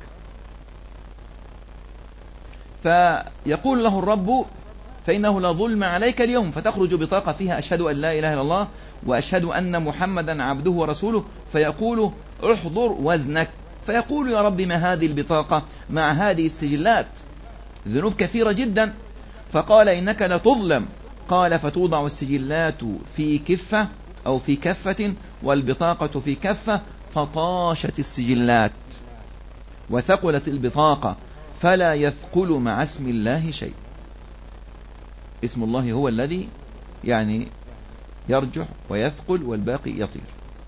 فيقول له الرب فإنه لا ظلم عليك اليوم، فتخرج بطاقة فيها أشهد أن لا إله إلا الله وأشهد أن محمدا عبده ورسوله، فيقول احضر وزنك، فيقول يا رب ما هذه البطاقة مع هذه السجلات، ذنوب كثيرة جدا. فقال إنك لتظلم. قال فتوضع السجلات في كفة أو في كفة والبطاقة في كفة، فطاشت السجلات وثقلت البطاقة، فلا يثقل مع اسم الله شيء. اسم الله هو الذي يعني يرجح ويثقل والباقي يطير.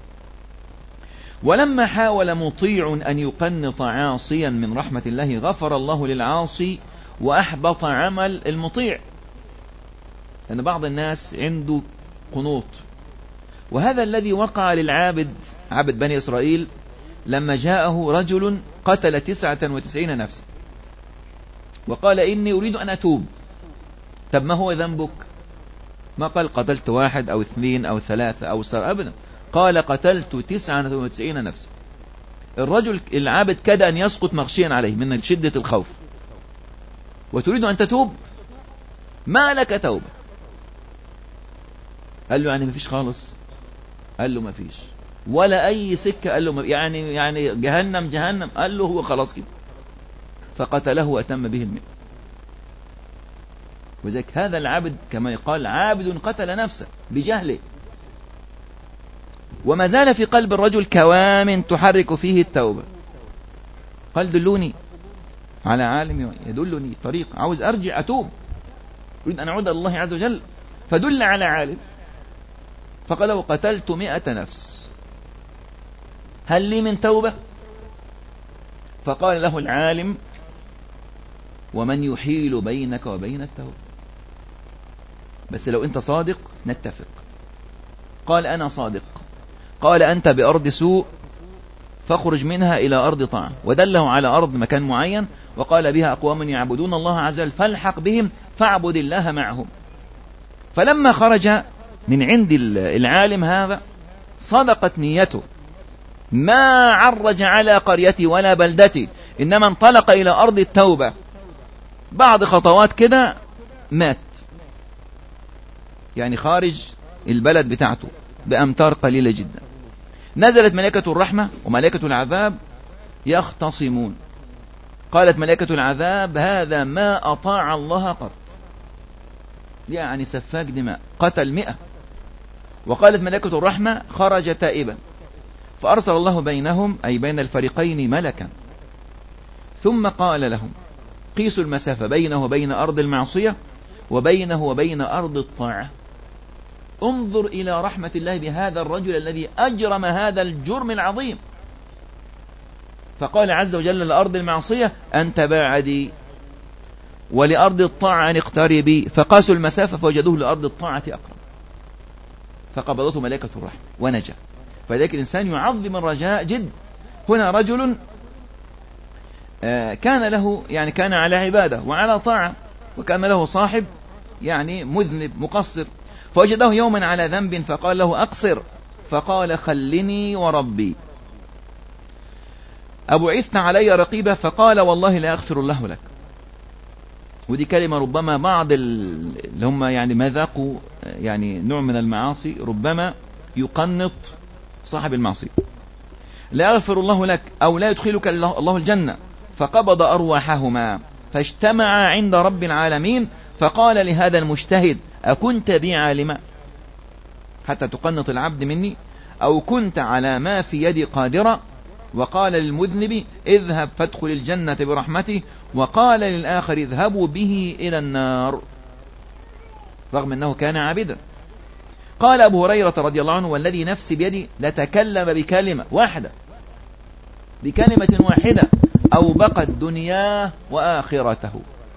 ولما حاول مطيع أن يقنط عاصيا من رحمة الله غفر الله للعاصي وأحبط عمل المطيع، لأن بعض الناس عنده قنوط، وهذا الذي وقع للعابد عبد بني إسرائيل لما جاءه رجل قتل تسعة وتسعين نفسا وقال إني أريد أن أتوب. طب ما هو ذنبك؟ ما قال قتلت واحد أو اثنين أو ثلاثة أو سبعة أبدا، قال قتلت تسعة وتسعين نفسا. الرجل العابد كاد أن يسقط مغشيا عليه من شدة الخوف، وتريد أن تتوب، ما لك توبة؟ قال له يعني ما فيش خالص؟ قال له ما فيش ولا أي سكة. قال له يعني يعني جهنم جهنم. قال له هو خلاص كده، فقتله وأتم به المئة. وذلك هذا العبد كما يقال عابد قتل نفسه بجهله، وما زال في قلب الرجل كوام تحرك فيه التوبة. قال دلوني على عالم يدلني طريق، عاوز أرجع أتوب، أريد أن أعود الله عز وجل، فدل على عالم. فقال له قتلت مئة نفس، هل لي من توبة؟ فقال له العالم ومن يحيل بينك وبين التوبة؟ بس لو أنت صادق نتفق. قال أنا صادق. قال أنت بأرض سوء فاخرج منها إلى أرض طاعة، ودله على أرض مكان معين وقال بها أقوام يعبدون الله عز وجل فالحق بهم فاعبد الله معهم. فلما خرج من عند العالم هذا صدقت نيته، ما عرج على قريتي ولا بلدتي، إنما انطلق إلى أرض التوبة. بعض خطوات كده مات، يعني خارج البلد بتاعته بأمتار قليلة جدا. نزلت ملائكة الرحمة وملائكة العذاب يختصمون، قالت ملائكة العذاب هذا ما أطاع الله قط، يعني سفاك دماء قتل مئة. وقالت ملائكة الرحمة خرج تائبا، فأرسل الله بينهم أي بين الفريقين ملكا، ثم قال لهم قيسوا المسافة بينه وبين أرض المعصية وبينه وبين أرض الطاعة. انظر إلى رحمة الله بهذا الرجل الذي أجرم هذا الجرم العظيم. فقال عز وجل لأرض المعصية أن تباعدي، ولأرض الطاعة أن اقتربي، فقاسوا المسافة فوجدوه لأرض الطاعة أقرب، فقبضته ملائكة الرحمة ونجا. فذلك الإنسان يعظم الرجاء جد. هنا رجل كان له يعني كان على عبادة وعلى طاعة، وكان له صاحب يعني مذنب مقصر، فوجده يوما على ذنب فقال له أقصر، فقال خلني وربي أبعثت علي رقيبة، فقال والله لا أغفر الله لك. ودي كلمة ربما بعض اللي هم يعني ما ذاقوا يعني نوع من المعاصي ربما يقنط صاحب المعصية. لا أغفر الله لك أو لا يدخلك الله الجنة. فقبض أرواحهما فاجتمعا عند رب العالمين، فقال لهذا المجتهد أكنت بي عالما حتى تقنط العبد مني، أو كنت على ما في يدي قادرا؟ وقال للمذنب اذهب فادخل الجنة برحمته، وقال للآخر اذهبوا به إلى النار، رغم أنه كان عابدا. قال أبو هريرة رضي الله عنه والذي نفسي بيدي لتكلم بكلمة واحدة بكلمة واحدة أو بقت دنياه وآخرته.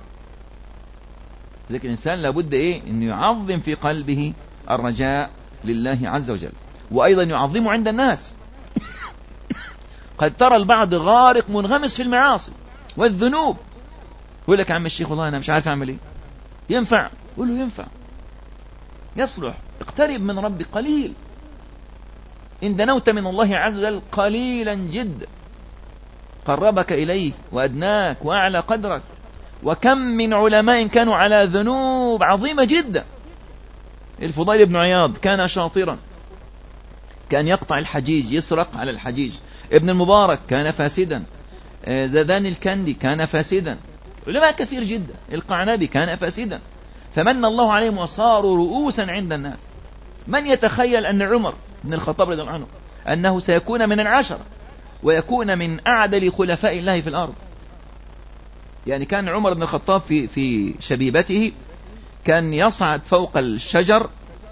لذلك الإنسان لابد إيه أن يعظم في قلبه الرجاء لله عز وجل، وأيضا يعظمه عند الناس. قد ترى البعض غارق منغمس في المعاصي والذنوب، يقول لك يا عم الشيخ والله أنا مش عارف أعمل إيه. ينفع؟ قل له ينفع، يصلح. اقترب من ربك قليل، إن دنوت من الله عز وجل قليلا جدا قربك إليه وأدناك وأعلى قدرك. وكم من علماء كانوا على ذنوب عظيمة جدا. الفضيل بن عياض كان شاطرا، كان يقطع الحجيج، يسرق على الحجيج. ابن المبارك كان فاسدا. زادان الكندي كان فاسدا. علماء كثير جدا. القعنبي كان فاسدا، فمن الله عليهم وصاروا رؤوسا عند الناس. من يتخيل أن عمر بن الخطاب رضي الله عنه أنه سيكون من العشرة ويكون من أعدل خلفاء الله في الأرض؟ يعني كان عمر بن الخطاب في في شبيبته كان يصعد فوق الشجر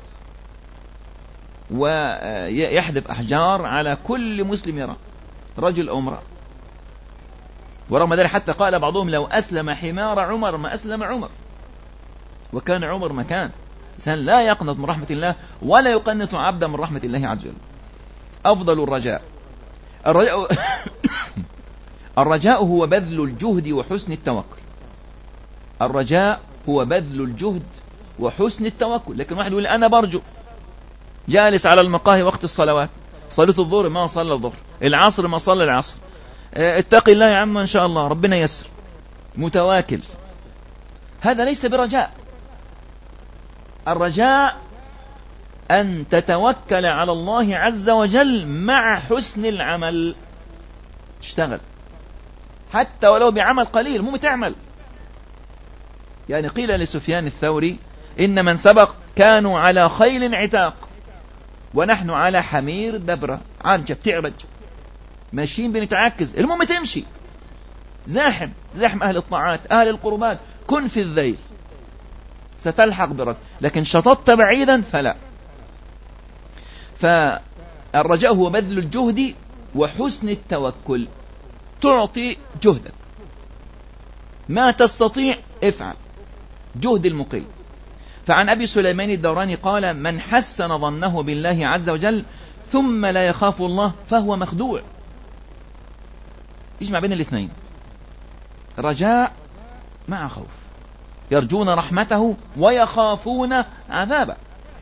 ويحذف أحجار على كل مسلم يرى، رجل أو امرأة. ورغم ذلك حتى قال بعضهم لو أسلم حمار عمر ما أسلم عمر. وكان عمر مكان إنسان لا يقنط من رحمة الله ولا يقنط عبدا من رحمة الله عز وجل. أفضل الرجاء الرجاء الرجاء هو بذل الجهد وحسن التوكل. الرجاء هو بذل الجهد وحسن التوكل. لكن واحد يقول أنا برجو، جالس على المقاهي وقت الصلوات، صلاة الظهر ما صلى الظهر، العصر ما صلى العصر، اتقي الله يا عم إن شاء الله ربنا يسر، متواكل. هذا ليس برجاء. الرجاء أن تتوكل على الله عز وجل مع حسن العمل. اشتغل حتى ولو بعمل قليل، مو تعمل. يعني قيل لسفيان الثوري إن من سبق كانوا على خيل عتاق ونحن على حمير دبرة، عرجة بتعرج، ماشيين بنتعكز. المهم تمشي زاحم زاحم أهل الطاعات أهل القربات، كن في الذيل ستلحق برك، لكن شططت بعيدا فلا. فالرجاء هو بذل الجهد وحسن التوكل. تعطي جهدك، ما تستطيع افعل، جهد المقيم. فعن أبي سليمان الدوراني قال من حسن ظنه بالله عز وجل ثم لا يخاف الله فهو مخدوع. يجمع بين الاثنين، رجاء مع خوف، يرجون رحمته ويخافون عذابه.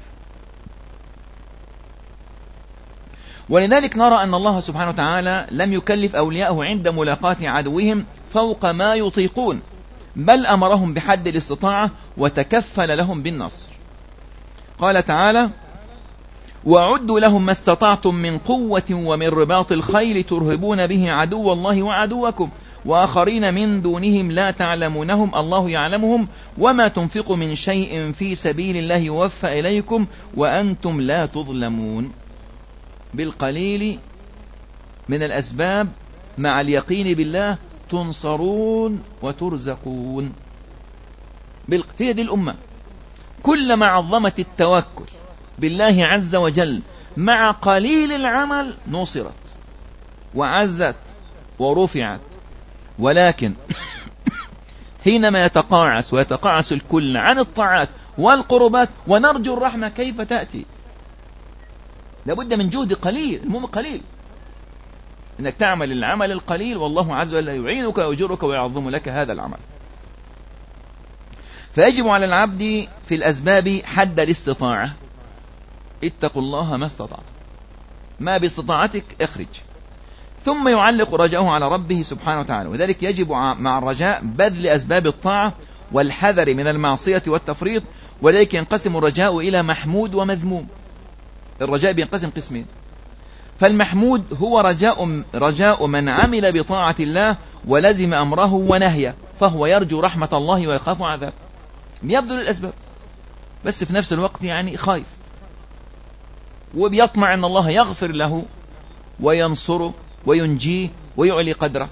ولذلك نرى أن الله سبحانه وتعالى لم يكلف أولياءه عند ملاقاة عدوهم فوق ما يطيقون، بل أمرهم بحد الاستطاعة وتكفل لهم بالنصر. قال تعالى وأعدوا لهم ما استطعتم من قوة ومن رباط الخيل ترهبون به عدو الله وعدوكم وآخرين من دونهم لا تعلمونهم الله يعلمهم وما تنفقوا من شيء في سبيل الله يوفى إليكم وأنتم لا تظلمون. بالقليل من الأسباب مع اليقين بالله تنصرون وترزقون. هي دي الأمة، كلما عظمت التوكل بالله عز وجل مع قليل العمل نصرت وعزت ورفعت. ولكن حينما يتقاعس ويتقاعس الكل عن الطاعات والقربات ونرجو الرحمة كيف تأتي؟ لابد من جهد قليل، المهم قليل، انك تعمل العمل القليل والله عز وجل يعينك ويجرك ويعظم لك هذا العمل. فيجب على العبد في الأسباب حد الاستطاعة. اتقوا الله ما استطعت، ما باستطاعتك اخرج. ثم يعلق رجاءه على ربه سبحانه وتعالى. وذلك يجب مع الرجاء بذل أسباب الطاعة والحذر من المعصية والتفريط. ولذلك ينقسم الرجاء إلى محمود ومذموم. الرجاء بينقسم قسمين. فالمحمود هو رجاء رجاء من عمل بطاعة الله ولزم أمره ونهيه، فهو يرجو رحمة الله ويخاف عذابه، بيبذل الأسباب بس في نفس الوقت يعني خايف، وبيطمع أن الله يغفر له وينصره وينجيه ويعلي قدره.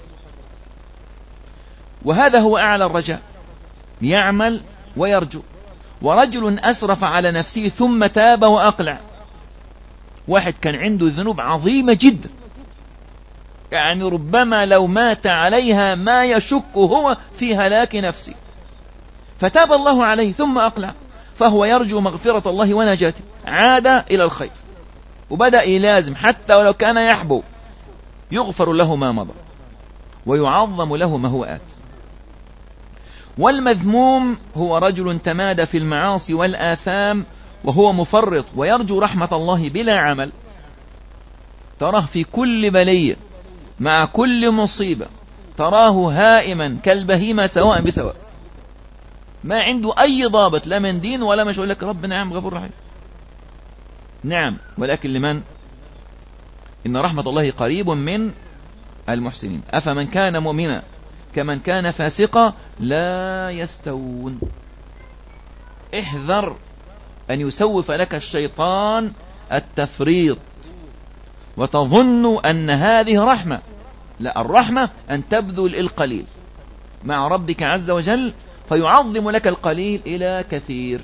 وهذا هو أعلى الرجاء، يعمل ويرجو. ورجل أسرف على نفسه ثم تاب وأقلع. واحد كان عنده ذنوب عظيمة جدا، يعني ربما لو مات عليها ما يشك هو في هلاك نفسه، فتاب الله عليه ثم أقلع، فهو يرجو مغفرة الله ونجاته، عاد إلى الخير وبدأ يلازم حتى ولو كان يحبو، يغفر له ما مضى ويعظم له ما هو آت. والمذموم هو رجل تمادى في المعاصي والآثام وهو مفرط ويرجو رحمة الله بلا عمل. تراه في كل بلية مع كل مصيبة، تراه هائما كالبهيمة سواء بسواء، ما عنده أي ضابط لا من دين ولا مش. يقول لك رب نعم غفور رحيم، نعم، ولكن لمن؟ إن رحمة الله قريب من المحسنين. أفمن كان مؤمنا كمن كان فاسقا لا يستوون. احذر أن يسوف لك الشيطان التفريط وتظن أن هذه رحمة. لا، الرحمة أن تبذل القليل مع ربك عز وجل فيعظم لك القليل إلى كثير.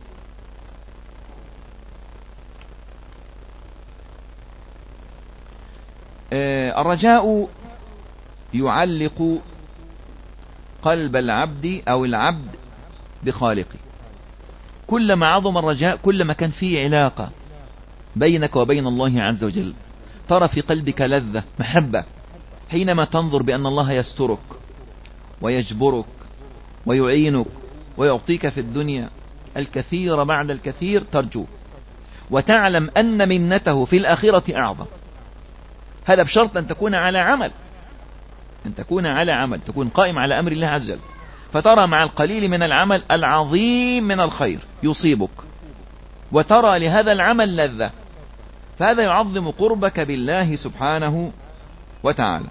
الرجاء يعلق قلب العبد أو العبد بخالقه. كلما عظم الرجاء كلما كان فيه علاقة بينك وبين الله عز وجل. ترى في قلبك لذة محبة حينما تنظر بأن الله يسترك ويجبرك ويعينك ويعطيك في الدنيا الكثير بعد الكثير، ترجو وتعلم أن منته في الآخرة أعظم. هذا بشرط أن تكون على عمل، أن تكون على عمل، تكون قائم على أمر الله عز وجل، فترى مع القليل من العمل العظيم من الخير يصيبك، وترى لهذا العمل لذة، فهذا يعظم قربك بالله سبحانه وتعالى.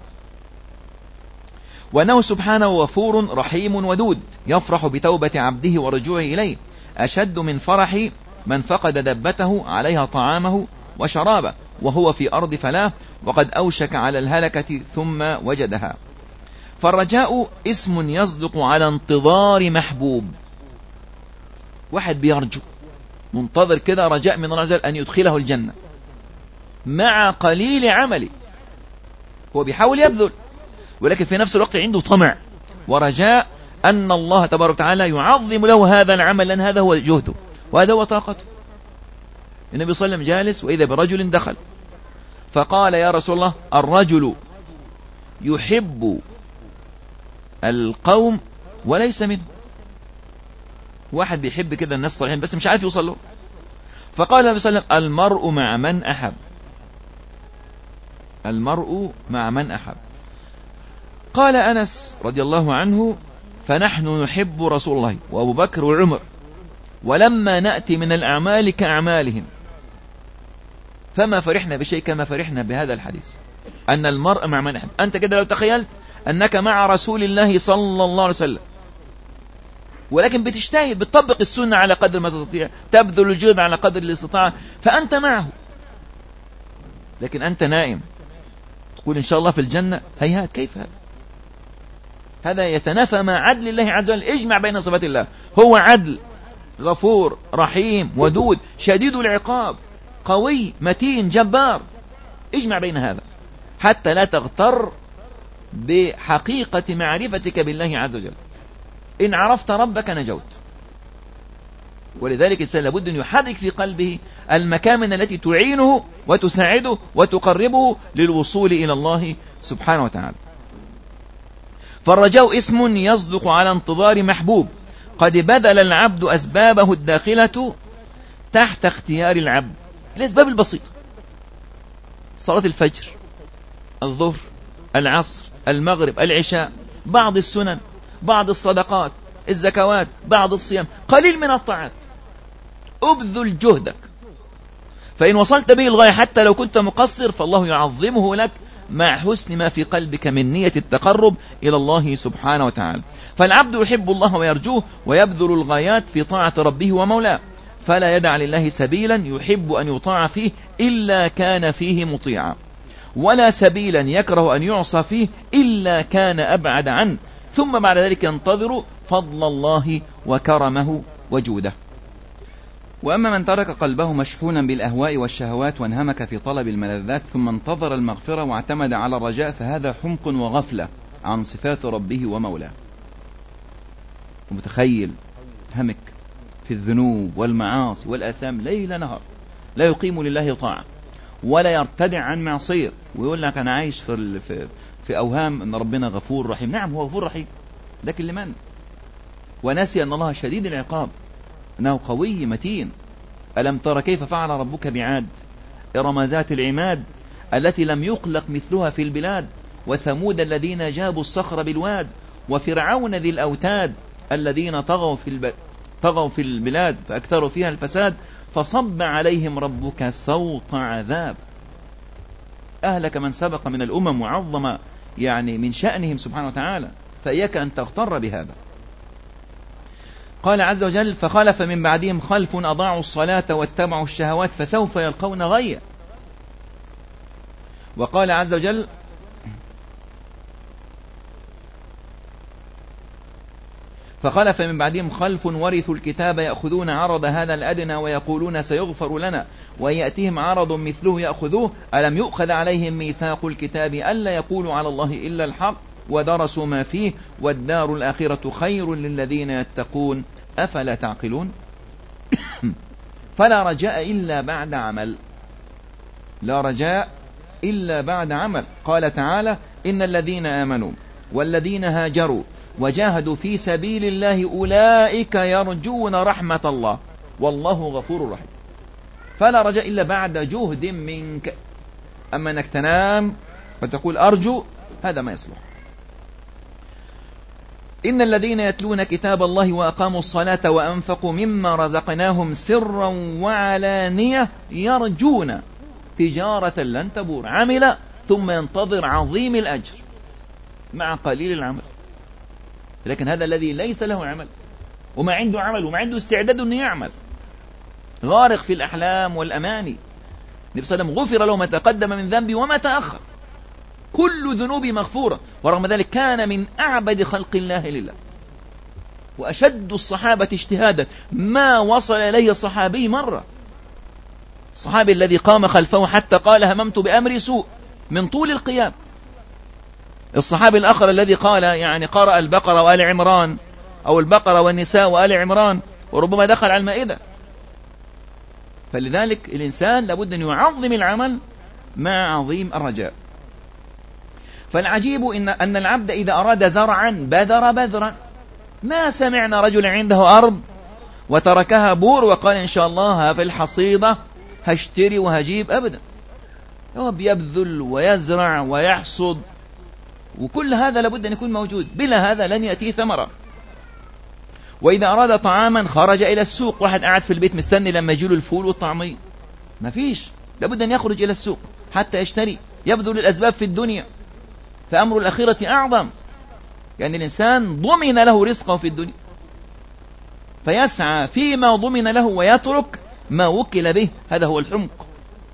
وأنه سبحانه غفور رحيم ودود، يفرح بتوبة عبده ورجوعه إليه أشد من فرح من فقد دبته عليها طعامه وشرابه وهو في أرض فلاه وقد أوشك على الهلكة ثم وجدها. فالرجاء اسم يصدق على انتظار محبوب. واحد بيرجو منتظر كده رجاء من الله عز وجل أن يدخله الجنة مع قليل عمله، هو بيحاول يبذل ولكن في نفس الوقت عنده طمع ورجاء أن الله تبارك وتعالى يعظم له هذا العمل، لأن هذا هو جهده وهذا هو طاقته. النبي صلى الله عليه وسلم جالس وإذا برجل دخل فقال يا رسول الله الرجل يحب القوم وليس منه. واحد بيحب كده الناس الصالحين بس مش عارف يوصل له. فقال النبي صلى الله عليه وسلم المرء مع من أحب، المرء مع من أحب. قال أنس رضي الله عنه فنحن نحب رسول الله وأبو بكر وعمر ولما نأتي من الأعمال كأعمالهم فما فرحنا بشيء كما فرحنا بهذا الحديث أن المرء مع من أحب. أنت كده لو تخيلت أنك مع رسول الله صلى الله عليه وسلم، ولكن بتجتهد، بتطبق السنة على قدر ما تستطيع، تبذل الجهد على قدر الاستطاعة، فأنت معه. لكن أنت نائم تقول إن شاء الله في الجنة، هيهات، كيف هذا؟ هذا يتنافى مع عدل الله عز وجل. اجمع بين صفات الله، هو عدل، غفور، رحيم، ودود، شديد العقاب، قوي، متين، جبار. اجمع بين هذا حتى لا تغتر بحقيقة معرفتك بالله عز وجل. إن عرفت ربك نجوت. ولذلك الإنسان لابد أن يحرك في قلبه المكامن التي تعينه وتساعده وتقربه للوصول إلى الله سبحانه وتعالى. فالرجاء اسم يصدق على انتظار محبوب قد بذل العبد أسبابه الداخلة تحت اختيار العبد. الأسباب البسيطة: صلاة الفجر، الظهر، العصر، المغرب، العشاء، بعض السنن، بعض الصدقات، الزكوات، بعض الصيام، قليل من الطاعات. أبذل جهدك، فإن وصلت به الغاية حتى لو كنت مقصر فالله يعظمه لك مع حسن ما في قلبك من نية التقرب إلى الله سبحانه وتعالى. فالعبد يحب الله ويرجوه ويبذل الغايات في طاعة ربه ومولاه، فلا يدع لله سبيلا يحب أن يطاع فيه إلا كان فيه مطيعا، ولا سبيلا يكره أن يعصى فيه إلا كان أبعد عنه، ثم بعد ذلك ينتظر فضل الله وكرمه وجوده. وأما من ترك قلبه مشحونا بالأهواء والشهوات وانهمك في طلب الملذات ثم انتظر المغفرة واعتمد على الرجاء، فهذا حمق وغفلة عن صفات ربه ومولاه. ومتخيل همك في الذنوب والمعاصي والآثام ليل نهار، لا يقيم لله طاعة ولا يرتدع عن معصية، ويقول لك أنا عايش في, في, في أوهام أن ربنا غفور رحيم. نعم هو غفور رحيم، لكن لمن؟ ونسي أن الله شديد العقاب، أنه قوي متين. ألم تر كيف فعل ربك بعاد إرم ذات العماد التي لم يخلق مثلها في البلاد، وثمود الذين جابوا الصخر بالواد، وفرعون ذي الأوتاد الذين طغوا في, الب... طغوا في البلاد فأكثروا فيها الفساد، فصب عليهم ربك سوط عذاب. أهلك من سبق من الأمم وعظم يعني من شأنهم سبحانه وتعالى، فإياك أن تغتر بهذا. قال عز وجل: فخلف من بعدهم خلف أضاعوا الصلاة واتبعوا الشهوات فسوف يلقون غيا. وقال عز وجل: فخلف من بعدهم خلف ورثوا الكتاب يأخذون عرض هذا الأدنى ويقولون سيغفر لنا ويأتيهم عرض مثله يأخذوه ألم يؤخذ عليهم ميثاق الكتاب ألا يقولوا على الله إلا الحق ودرسوا ما فيه والدار الآخرة خير للذين يتقون أفلا تعقلون. فلا رجاء إلا بعد عمل، لا رجاء إلا بعد عمل. قال تعالى: إن الذين آمنوا والذين هاجروا وجاهدوا في سبيل الله أولئك يرجون رحمة الله والله غفور رحيم. فلا رجاء إلا بعد جهد منك. أما أنك تنام وتقول أرجو، هذا ما يصلح. إن الذين يتلون كتاب الله وأقاموا الصلاة وأنفقوا مما رزقناهم سرا وعلانية يرجون تجارة لن تبور. عمل ثم ينتظر عظيم الأجر مع قليل العمل. لكن هذا الذي ليس له عمل وما عنده عمل وما عنده استعداد أن يعمل، غارق في الأحلام والأماني. النبي صلى الله عليه وسلم غفر له ما تقدم من ذنبه وما تأخر، كل ذنوبه مغفورة، ورغم ذلك كان من أعبد خلق الله لله وأشد الصحابة اجتهادا ما وصل إليه الصحابي مرة. الصحابي الذي قام خلفه حتى قال هممت بأمر سوء من طول القيام. الصحابي الآخر الذي قال يعني قرأ البقرة وآل عمران أو البقرة والنساء وآل عمران وربما دخل على المائدة. فلذلك الإنسان لابد أن يعظم العمل مع عظيم الرجاء. فالعجيب إن, أن العبد إذا أراد زرعا بذر بذرا. ما سمعنا رجل عنده أرض وتركها بور وقال إن شاء الله في الحصيدة هشتري وهجيب، أبدا. هو بيبذل ويزرع ويحصد، وكل هذا لابد أن يكون موجود، بلا هذا لن يأتي ثمرة. وإذا أراد طعاما خرج إلى السوق. واحد قاعد في البيت مستني لما يجيله الفول والطعمية، ما فيش، لابد أن يخرج إلى السوق حتى يشتري، يبذل الأسباب في الدنيا. فأمر الآخرة أعظم. يعني الإنسان ضمن له رزقه في الدنيا، فيسعى فيما ضمن له ويترك ما وكل به، هذا هو الحمق.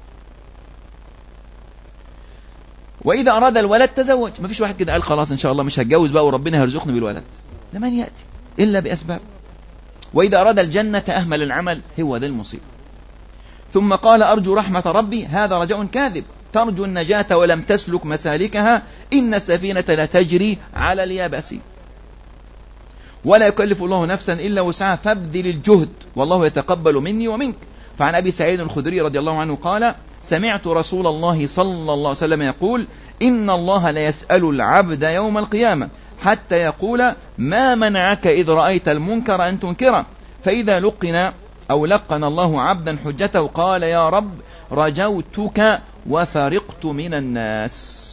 وإذا أراد الولد تزوج، ما فيش واحد كده قال خلاص إن شاء الله مش هتجوز بقى وربنا يرزقني بالولد، لمن يأتي إلا بأسباب. وإذا أراد الجنة أهمل العمل، هو ذا المصيبة. ثم قال أرجو رحمة ربي، هذا رجاء كاذب، ترجو النجاة ولم تسلك مسالكها، إن السفينة لتجري على اليابس، ولا يكلف الله نفسا إلا وسعها فابذل الجهد والله يتقبل مني ومنك. فعن أبي سعيد الخدري رضي الله عنه قال سمعت رسول الله صلى الله عليه وسلم يقول إن الله لا يسأل العبد يوم القيامة حتى يقول ما منعك إذ رأيت المنكر أن تنكره، فإذا لقنا أو لقن الله عبدا حجته قال يا رب رجوتك وفرقت من الناس.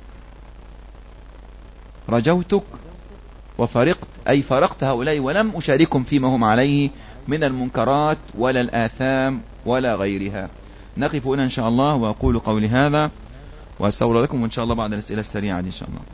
رجوتك وفرقت أي فرقت هؤلاء ولم أشاركهم فيما هم عليه من المنكرات ولا الآثام ولا غيرها. نقف هنا إن شاء الله، وأقول قولي هذا وأستغفر لكم، وإن شاء الله بعد الأسئلة السريعة إن شاء الله.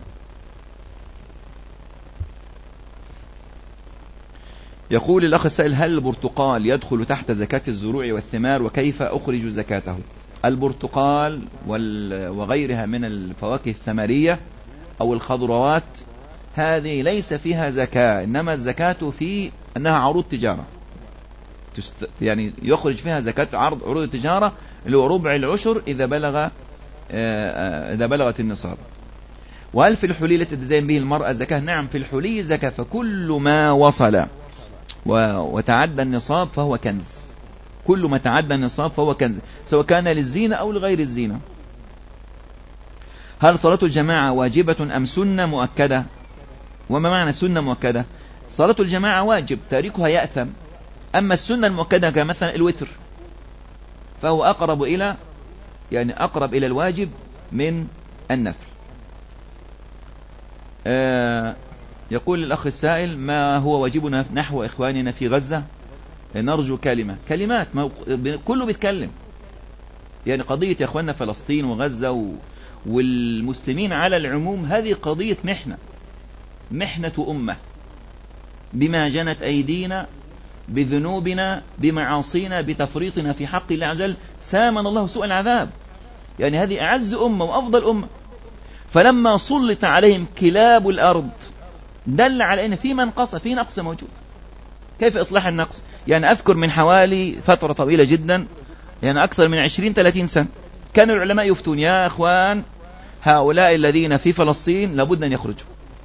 يقول الأخ السائل هل البرتقال يدخل تحت زكاة الزروع والثمار وكيف أخرج زكاته؟ البرتقال وغيرها من الفواكه الثمرية أو الخضروات هذه ليس فيها زكاة، إنما الزكاة في أنها عروض تجارة، يعني يخرج فيها زكاة عرض عروض التجارة اللي هو ربع العشر إذا بلغ إذا بلغت النصاب. وهل في الحلي التي تتزين به المرأة زكاة؟ نعم في الحلي زكاة، فكل ما وصل وتعدى النصاب فهو كنز، كل ما تعدى النصاب فهو كنز سواء كان للزينة أو لغير الزينة. هل صلاة الجماعة واجبة أم سنة مؤكدة؟ وما معنى سنة مؤكدة؟ صلاة الجماعة واجب تاركها يأثم، أما السنة المؤكدة كمثلا الوتر فهو أقرب إلى يعني أقرب إلى الواجب من النفل. آه يقول الأخ السائل ما هو واجبنا نحو إخواننا في غزة؟ نرجو كلمة كلمات ما كله بيتكلم، يعني قضية يا إخواننا فلسطين وغزة و... والمسلمين على العموم هذه قضية محنة، محنة أمة بما جنت أيدينا بذنوبنا بمعاصينا بتفريطنا في حق الله عز وجل، سامن الله سوء العذاب. يعني هذه أعز أمة وأفضل أمة، فلما سلط عليهم كلاب الأرض دل على أن في منقص في نقص موجود. كيف إصلاح النقص؟ يعني أذكر من حوالي فترة طويلة جدا، يعني أكثر من عشرين ثلاثين سنة كان العلماء يفتون يا أخوان هؤلاء الذين في فلسطين لابد أن يخرجوا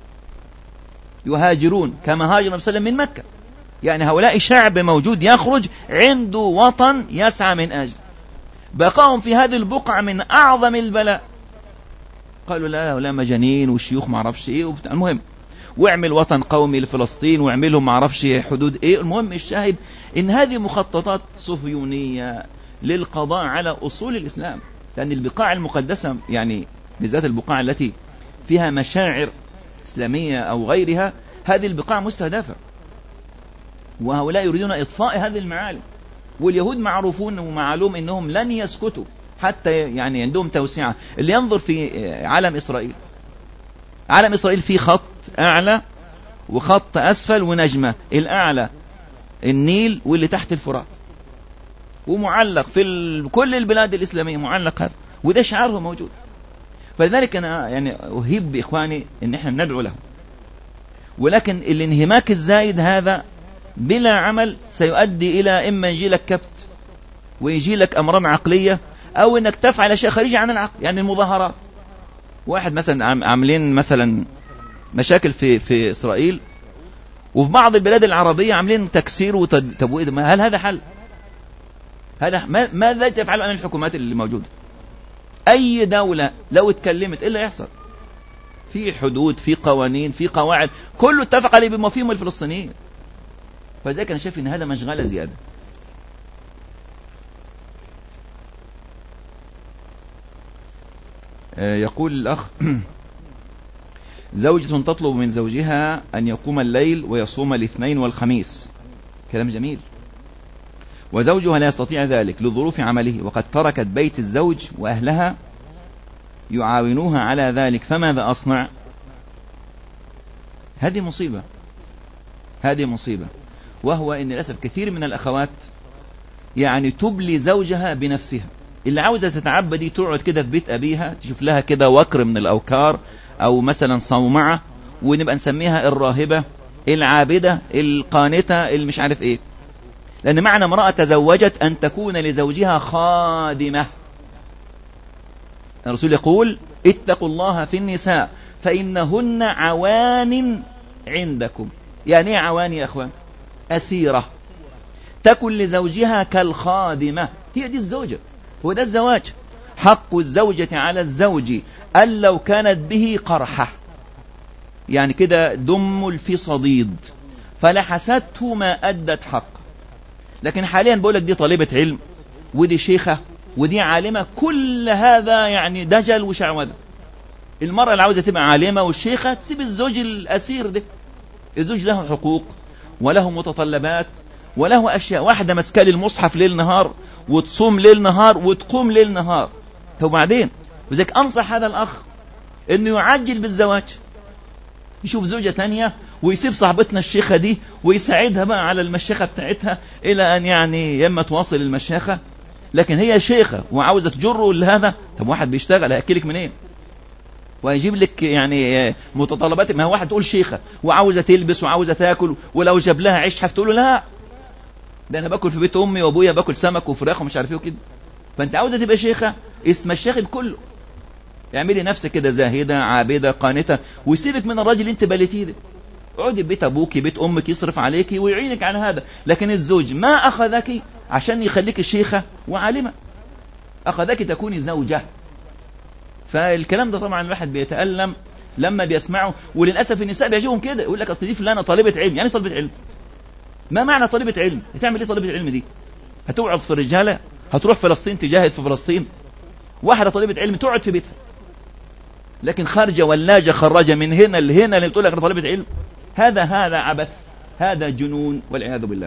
يهاجرون كما هاجر النبي صلى الله عليه وسلم من مكة، يعني هؤلاء شعب موجود يخرج عنده وطن يسعى من أجل بقاهم في هذه البقعة من أعظم البلاء. قالوا لا هؤلاء مجانين والشيوخ ما عرفش إيه، المهم واعمل وطن قومي لفلسطين واعملهم ما عرفش حدود إيه. المهم الشاهد إن هذه مخططات صهيونية للقضاء على أصول الإسلام، لأن البقاع المقدسة يعني بالذات البقاع التي فيها مشاعر إسلامية أو غيرها هذه البقاع مستهدفة، وهؤلاء يريدون إطفاء هذه المعالم. واليهود معروفون ومعلوم إنهم لن يسكتوا حتى يعني عندهم توسعة. اللي ينظر في علم إسرائيل، علم إسرائيل فيه خط أعلى وخط أسفل ونجمة، الأعلى النيل واللي تحت الفرات، ومعلق في كل البلاد الإسلامية معلق هذا، وده شعاره موجود. فلذلك أنا يعني أهيب بإخواني إن إحنا ندعو له، ولكن الانهماك الزايد هذا بلا عمل سيؤدي إلى إما يجي لك كبت ويجي لك أمراض عقلية، أو إنك تفعل شيء خارجي عن العقل. يعني المظاهرات، واحد مثلا عاملين مثلا مشاكل في في إسرائيل وفي بعض البلاد العربية عاملين تكسير وتبويض، هل هذا حل؟ هذا ماذا تفعل عن الحكومات اللي موجودة؟ أي دولة لو اتكلمت إلا يحصل في حدود في قوانين في قواعد كله اتفق عليه بما فيهم الفلسطينيين. فذلك أنا شايف إن هذا مشغلة زيادة. يقول الأخ زوجة تطلب من زوجها أن يقوم الليل ويصوم الاثنين والخميس، كلام جميل، وزوجها لا يستطيع ذلك لظروف عمله وقد تركت بيت الزوج وأهلها يعاونوها على ذلك، فماذا أصنع؟ هذه مصيبة، هذه مصيبة. وهو إن للأسف كثير من الأخوات يعني تبلي زوجها بنفسها. اللي عاوزة تتعبدي تقعد كده في بيت أبيها، تشوف لها كده وكر من الأوكار أو مثلا صومعة، ونبقى نسميها الراهبة العابدة القانتة المش عارف إيه. لأن معنى امرأة تزوجت أن تكون لزوجها خادمة. الرسول يقول اتقوا الله في النساء فإنهن عوان عندكم. يعني ايه عوان يا أخوان؟ أسيرة تكن لزوجها كالخادمة. هي دي الزوجة، هو ده الزواج. حق الزوجة على الزوج أن لو كانت به قرحة، يعني كده دم في صديد، فلحسته ما أدت حق. لكن حاليا بقولك دي طالبة علم ودي شيخة ودي عالمة، كل هذا يعني دجل وشعوذة. المرأة اللي عاوزة تبقى عالمة والشيخة تسيب الزوج الأسير ده. الزوج له حقوق وله متطلبات وله أشياء. واحدة مسكال المصحف ليل نهار وتصوم ليل نهار وتقوم ليل نهار. وبعدين وذلك أنصح هذا الأخ أنه يعجل بالزواج، يشوف زوجة تانية ويسيب صاحبتنا الشيخة دي ويساعدها بقى على المشيخة بتاعتها إلى أن يعني يما تواصل المشيخة. لكن هي شيخة وعاوزة تجره لهذا. طب واحد بيشتغل هيأكلك منين؟ ويجيب لك يعني متطلبات. ما هو واحد تقول شيخة وعاوزة تلبس وعاوزة تاكل، ولو جاب لها عيش هتقول له لا، ده أنا باكل في بيت أمي وأبويا باكل سمك وفراخ ومش عارف ايه وكده. فأنت عاوزة تبقى شيخة، اسم الشيخ بكله. اعملي نفسك كده زاهدة عابدة قانتة، ويسيبك من الراجل اللي انت بليتيه ده. اقعدي ببيت أبوك بيت أمك يصرف عليك ويعينك على هذا. لكن الزوج ما أخذك عشان يخليك شيخة وعالمة، أخذك تكوني زوجة. فالكلام ده طبعا الواحد بيتألم لما بيسمعه. وللأسف النساء بيعجبهم كده، يقول لك أصل دي فلانة طالبة علم. يعني طالبة علم؟ ما معنى طالبة علم؟ هتعمل ايه طالبة العلم دي؟ هتوعظ في الرجالة؟ هتروح فلسطين تجاهد في فلسطين؟ واحدة طالبة علم تقعد في بيتها، لكن خارجة ولاجة خراجة من هنا لهنا اللي بتقول لك طالبة علم. هذا هذا عبث، هذا جنون والعياذ بالله.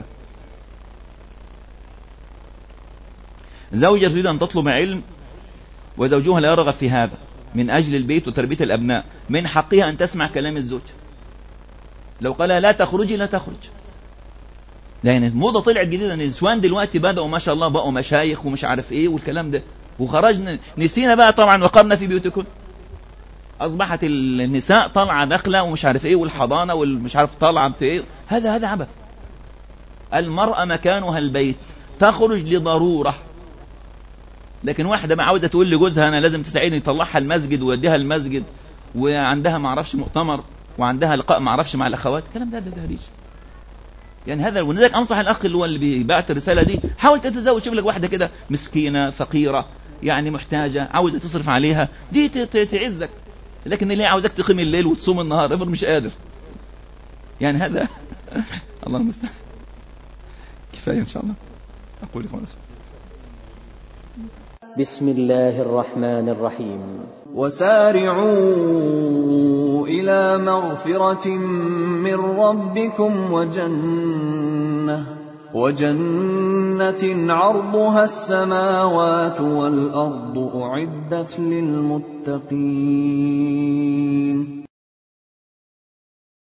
زوجة تريد أن تطلب علم وزوجها لا يرغب في هذا من أجل البيت وتربية الأبناء، من حقها أن تسمع كلام الزوج. لو قال لا تخرجي لا تخرج. لأن الموضة طلعت جديدة أن النسوان دلوقتي بدأوا ما شاء الله بقوا مشايخ ومش عارف إيه والكلام ده، وخرجنا نسينا بقى طبعا وقرنا في بيوتكم. أصبحت النساء طالعة داخلة ومش عارف إيه، والحضانة والمش عارف طالعة بإيه. هذا هذا عبث. المرأة مكانها البيت، تخرج لضرورة. لكن واحدة ما عاوزة تقول لجوزها أنا لازم تساعدني تطلعها المسجد ووديها المسجد، وعندها ما عرفش مؤتمر وعندها لقاء ما عرفش مع الأخوات، الكلام ده ده تهريج. يعني هذا. ولذلك أنصح الأخ اللي هو اللي بيبعت الرسالة دي، حاول تتزوج. شوف لك واحدة كده مسكينة فقيرة يعني محتاجة عاوزة تصرف عليها، دي تعزك. لكن اللي عاوزك تقيم الليل وتصوم النهار افرض مش قادر، يعني هذا الله المستعان. كفاية إن شاء الله. أقول لكم بسم الله الرحمن الرحيم. وسارعوا إلى مغفرة من ربكم وجنة وجنة عرضها السماوات والأرض أعدت للمتقين